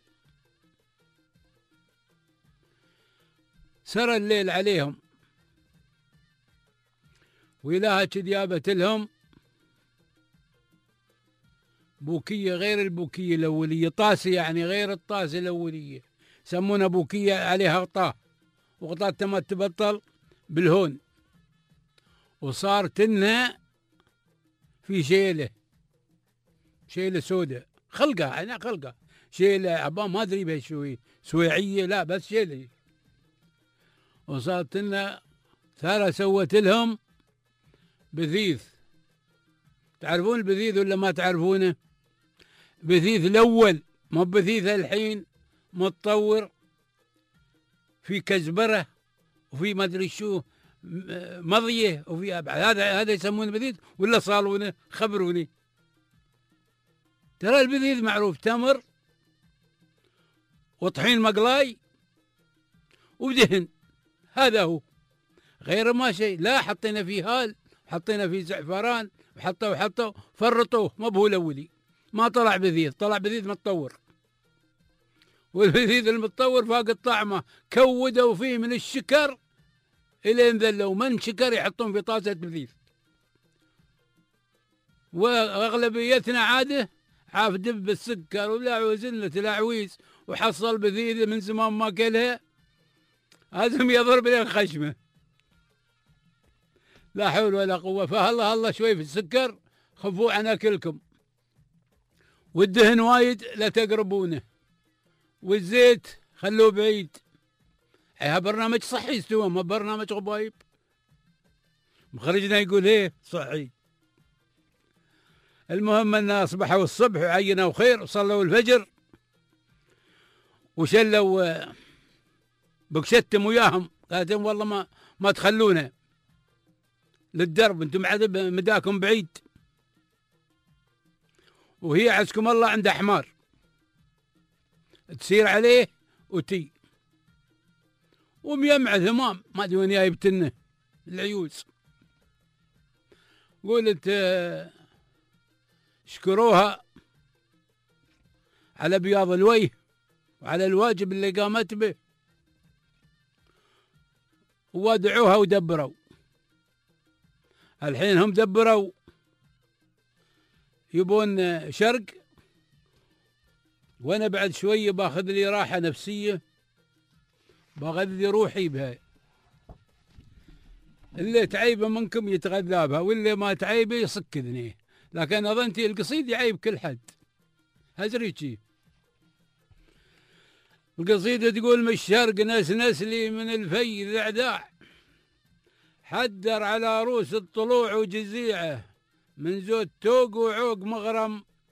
سرى الليل عليهم، وإلها كذ جابت لهم بوكية غير البوكية الأولية، طاسة يعني غير الطاسة الأولية، يسمونها بوكية عليها غطاء، وغطاء ما تبطل بالهون، وصارت لنا في شيلة شيلة سوداء، خلقة أنا خلقة شيلة عبا ما أدري بها شوي سويعية، لا بس شيلة. وصارت لنا ترى سوت لهم بثيث. تعرفون البثيث ولا ما تعرفونه؟ بثيث الأول ما بثيث الحين متطور، في كزبرة وفي ما أدري شو مضية وفي أبعاد، هذا هذا يسمونه بثيث ولا صالونه؟ خبروني. ترى البثيث معروف تمر وطحين مقلاي ودهن، هذا هو، غير ما شيء. لا حطينا فيه هال، حطينا فيه زعفران، وحطوا وحطوا فرطوه، ما بهو الأولي، ما طلع بثيث، طلع بثيث متطور. والبثيث المتطور فاق الطعمة، كودوا فيه من الشكر إلين ذلوا من شكر يحطون في طاسة بثيث. وأغلبيتنا عاده عاف دب السكر ولا وزنة العويس، وحصل بثيث من زمان ما كلها، لازم يضرب لين خشمه. لا حول ولا قوة. فهلا هلا شوي في السكر خفوا عن أكلكم، والدهن وايد لا تقربونه، والزيت خلوه بعيد. هذا برنامج صحي استوى، ما برنامج غبايب. مخرجنا يقول ايه صحي. المهم ان اصبحوا الصبح وعينوا خير وصلوا الفجر، وشلوا بكشتم وياهم، قالت والله ما ما تخلونا للدرب، انتم عذب مداكم بعيد. وهي عزكم الله عندها حمار تسير عليه وتي، وميمع ثمام ما ادري وين جايبتنه العيوز. قلت اشكروها على بياض الوجه وعلى الواجب اللي قامت به، وودعوها ودبروا. الحين هم دبروا يبون شرق، وانا بعد شويه باخذ لي راحه نفسيه، باخذ لي روحي بها. اللي تعيبه منكم يتغذى بها، واللي ما تعيبه يصك اذنيه، لكن اظنتي القصيد يعيب كل حد. هزريتشي القصيده تقول: من الشرق نسنس لي من الفي ذعداع، حدر على روس الطلوع وجزيعه، من زود توق وعوق مغرم،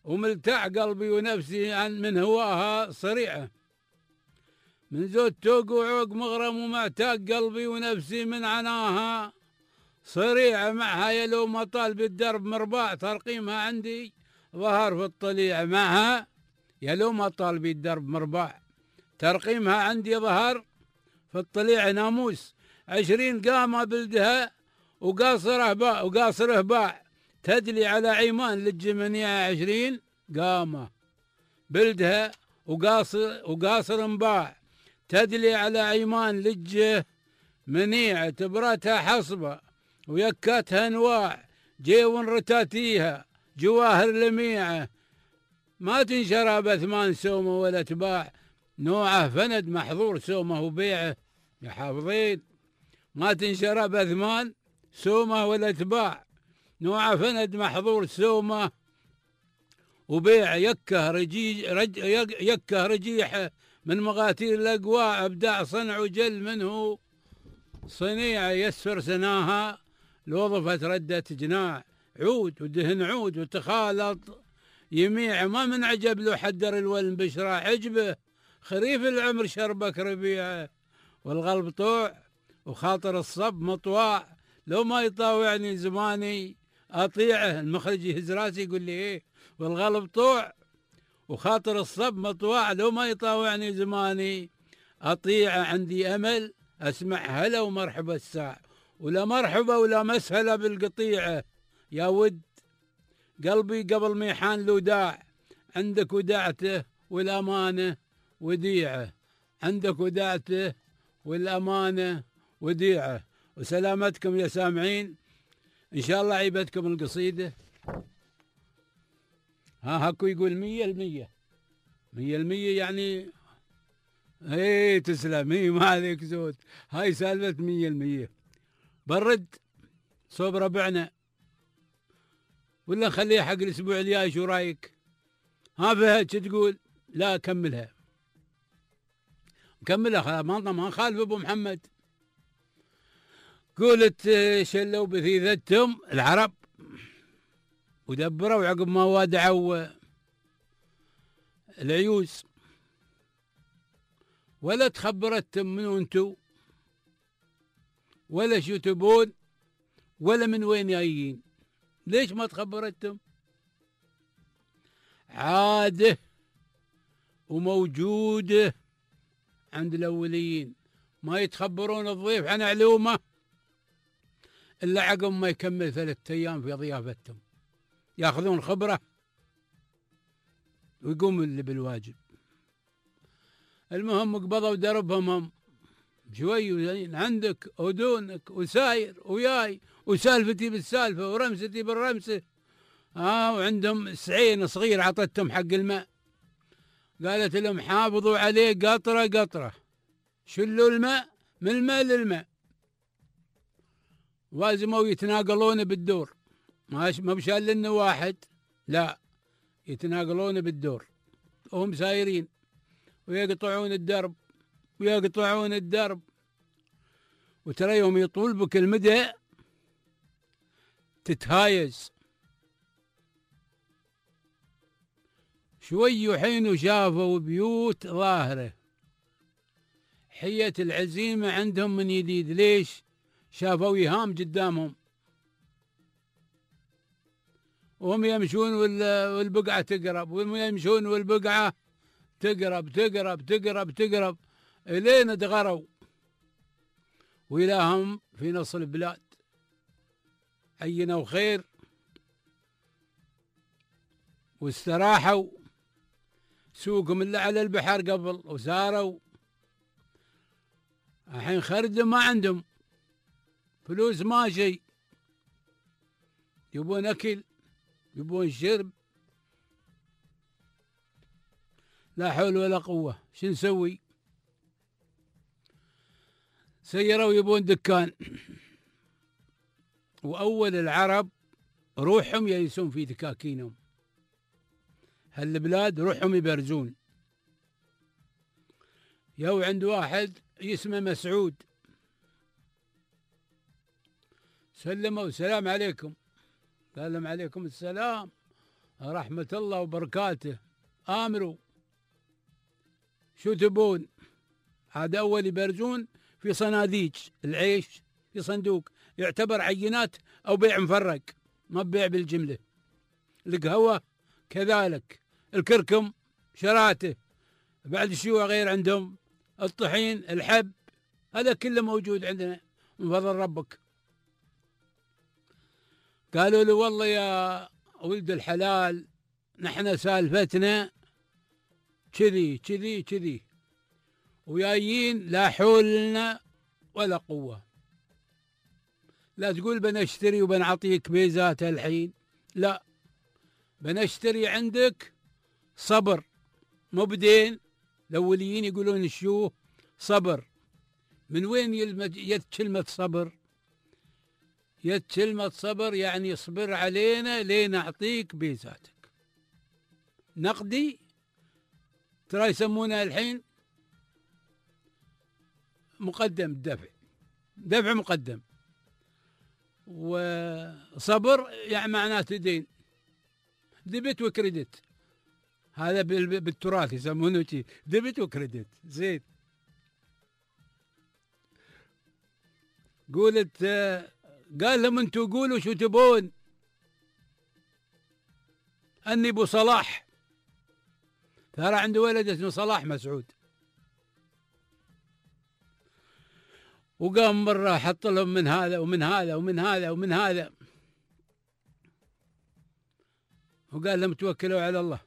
وملتاع قلبي ونفسي عن من هواها صريعة، من زود توق وعوق مغرم ومعتاق قلبي ونفسي من عناها صريعة، معها يلو مطال بالدرب مرباع ترقيمها عندي ظهر في الطليعة، معها يلو مطال بالدرب مرباع ترقيمها عندي ظهر في الطليعة، ناموس عشرين قامة بلدها وقاصره باع وقاصره باع تدلي على عيمان للجمنية، عشرين قامة بلدها وقاصر وقاصر انباع تدلي على عيمان لجه منيعة، تبرتها حصبة ويكاتها انواع جيون رتاتيها جواهر لميعة، ما تنشرى بثمان سومة ولا تباع، نوعه فند محظور سومه وبيعه يا حافظين، ما تنشرى بثمان سومة ولا تباع، نوعه فند محظور سومه وبيع، يكه رجيج رج يكه رجيحه من مغاتير الاقواع، ابداع صنع وجل منه صنيعه، يسر سناها الوظفه ردت جناع، عود ودهن عود وتخالط يميع، ما من عجب لو حدر الولن بشرى عجبه، خريف العمر شربك ربيعه، والقلب طوع وخاطر الصب مطواع، لو ما يطاوعني زماني اطيعه، المخرج يهز راسي يقول لي ايه، والقلب طوع وخاطر الصب مطواع، لو ما يطاوعني زماني اطيعه، عندي امل اسمع هلا ومرحبا الساع، ولا مرحبا ولا مسهله بالقطيعه، يا ود قلبي قبل ما يحان له داع، عندك وداعته والامانه وديعه، عندك وداعته والامانه وديعه، وسلامتكم يا سامعين، ان شاء الله عيبتكم القصيده. ها هكو يقول مية المية مية المية يعني ايه تسلم، ايه ما عليك زود، هاي سالفة مية المية. برد صوب ربعنا ولا نخليها حق الاسبوع الجاي، شو رايك؟ ها فهد شو تقول؟ لا كملها كملها خلاص، ما ما نخالف ابو محمد. قولت شلوا بثيثتهم العرب ودبروا عقب ما وادعوا العيوز، ولا تخبرتم منو انتو ولا شو تبون ولا من وين جايين، ليش ما تخبرتم؟ عاده وموجوده عند الاوليين، ما يتخبرون الضيف عن علومه الا عقب ما يكمل ثلاثة ايام في ضيافتهم، ياخذون خبره ويقوم اللي بالواجب. المهم قبضوا دربهم هم شوي وزين، عندك ودونك وساير وياي وسالفتي بالسالفه ورمستي بالرمسه، اه وعندهم سعين صغير عطتهم حق الماء، قالت لهم حافظوا عليه قطره قطره، شلوا الماء من الماء للماء، وازموا يتناقلون بالدور، ما بشال لنا واحد، لا يتناقلون بالدور وهم سايرين ويقطعون الدرب ويقطعون الدرب، وتريهم يطول بك المدى تتهايز. شوي وحين وشافوا بيوت ظاهرة، حية العزيمة عندهم من جديد، ليش؟ شافوا يهام قدامهم وهم يمشون والبقعة تقرب، وهم يمشون والبقعة تقرب تقرب تقرب تقرب إلين تغروا وإلههم في نص البلاد، عينوا خير واستراحوا، سوقهم اللي على البحر قبل وساروا، الحين خردم ما عندهم فلوس، ما شيء، يبون أكل يبون شرب، لا حول ولا قوة، شو نسوي؟ سيروا يبون دكان، وأول العرب روحهم يجلسون في دكاكينهم، هالبلاد روحهم يبرزون. يو عند واحد اسمه مسعود، سلموا السلام عليكم، قال لهم عليكم السلام رحمة الله وبركاته. آمروا شو تبون؟ عاد أول يبرزون في صناديق العيش في صندوق، يعتبر عينات أو بيع مفرق، ما بيع بالجملة. القهوة كذلك، الكركم شراته، بعد شو غير عندهم؟ الطحين، الحب، هذا كله موجود عندنا من فضل ربك. قالوا له والله يا ولد الحلال نحن سالفتنا كذي كذي كذي، ويايين لا حول لنا ولا قوة. لا تقول بنشتري وبنعطيك بيزات الحين، لا، بنشتري عندك صبر. مو بدين الأوليين يقولون شو صبر. من وين يد كلمة صبر؟ يد كلمة صبر يعني اصبر علينا لين نعطيك بيزاتك. نقدي ترى يسمونها الحين مقدم الدفع، دفع مقدم. وصبر يعني معناته دين، ديبت وكريدت، هذا بالتراث يسمونه شيء ديبت وكريدت. زين، قولت قال لهم انتم قولوا شو تبون، اني ابو صلاح، ترى عنده ولد اسمه صلاح مسعود. وقام مرة حط لهم من هذا ومن هذا ومن هذا ومن هذا، وقال لهم توكلوا على الله.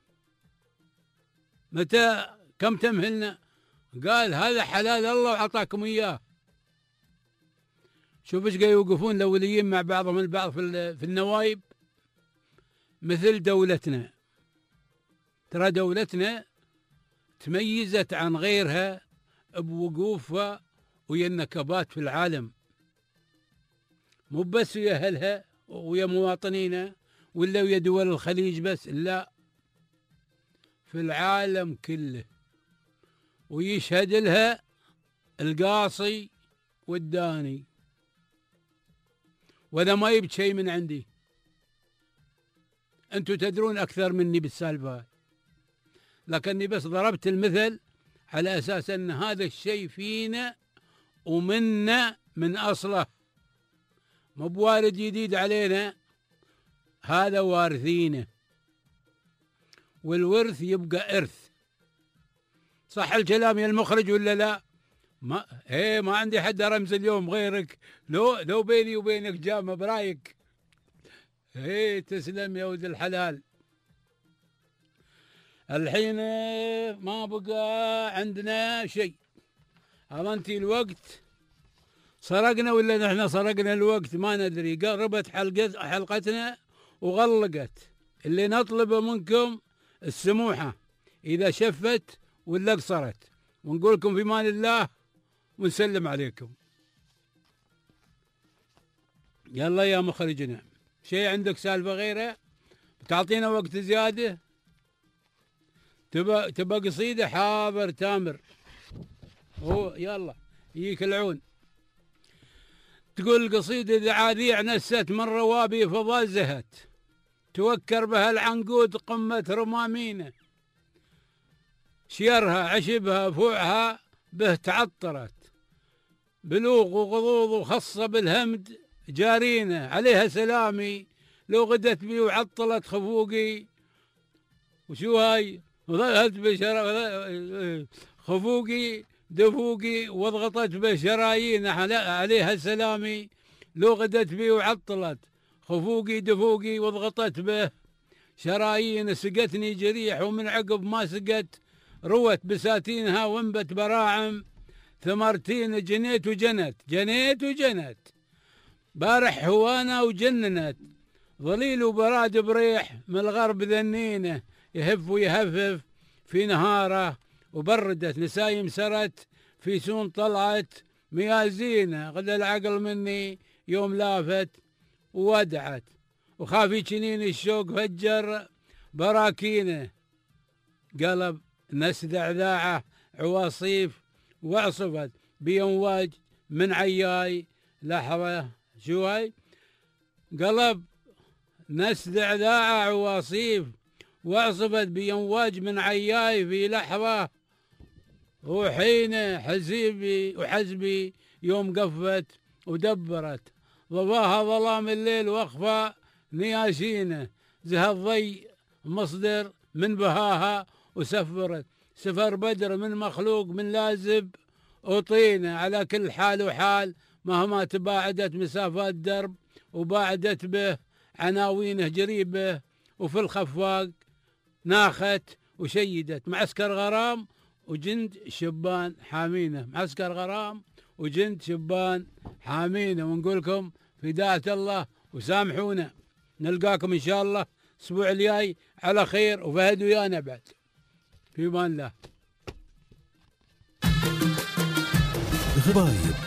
متى كم تمهلنا؟ قال هذا حلال الله وعطاكم اياه. شوف ايش قاعد يوقفون الاوليين مع بعضهم البعض في في النوايب، مثل دولتنا. ترى دولتنا تميزت عن غيرها بوقوفها ويا النكبات في العالم، مو بس ويا اهلها ويا مواطنينا ولا ويا دول الخليج بس، لا، في العالم كله. ويشهد لها القاصي والداني، ولا ما يبت شيء من عندي. انتم تدرون اكثر مني بالسالفه، لكني بس ضربت المثل على اساس ان هذا الشيء فينا ومنا من اصله، مو بوارد جديد علينا، هذا وارثينه. والورث يبقى ارث. صح الكلام يا المخرج ولا لا؟ ما ايه ما عندي حد رمز اليوم غيرك، لو لو بيني وبينك جامع برايك. ايه تسلم يا ولد الحلال. الحين ما بقى عندنا شيء. أمانتي الوقت سرقنا ولا نحن سرقنا الوقت ما ندري. قربت حلقة حلقتنا وغلقت. اللي نطلبه منكم السموحة إذا شفت ولا قصرت، ونقول لكم في مان الله ونسلم عليكم. يلا يا مخرجنا، شيء عندك سالفة غيره بتعطينا وقت زيادة؟ تبى تبى قصيدة؟ حاضر تامر. هو يلا يجيك العون. تقول القصيدة إذا عاذيع نست من روابي فضاء زهت، توكر بها العنقود قمة رمامينه، شيرها عشبها فوعها به تعطرت، بلوغ وغضوض وخصة بالهمد جارينه، عليها سلامي لو غدت بي وعطلت خفوقي. وشو هاي؟ وضلت بشرا خفوقي دفوقي واضغطت بشرايين، عليها سلامي لو غدت بي وعطلت خفوقي دفوقي واضغطت به شرايين. سقتني جريح ومن عقب ما سقت روت بساتينها وانبت براعم ثمرتين، جنيت وجنت جنيت وجنت بارح هوانا وجننت، ظليل وبراد بريح من الغرب ذنينه، يهف ويهفف في نهاره وبردت نسايم سرت في سون طلعت ميازينه، غدا العقل مني يوم لافت وودعت، وخافي جنين الشوق فجر براكينه، قلب نس ذعذاعه عواصيف وعصفت بيمواج من عياي. لحظة شو هاي؟ قلب نس ذعذاعه عواصيف وعصفت بينواج من عياي في لحظة، وحين حسيبي وحزبي يوم قفت ودبرت، ضباها ظلام الليل واخفى نياشينه، زهى الضي مصدر من بهاها وسفرت، سفر بدر من مخلوق من لازب وطينه، على كل حال وحال مهما تباعدت مسافات درب وباعدت به عناوينه جريبه، وفي الخفاق ناخت وشيدت، معسكر غرام وجند شبان حامينه، معسكر غرام وجند شبان حامينه. ونقول لكم فداة الله وسامحونا، نلقاكم ان شاء الله الاسبوع الجاي على خير، وفهد ويانا بعد، في امان الله. غرايب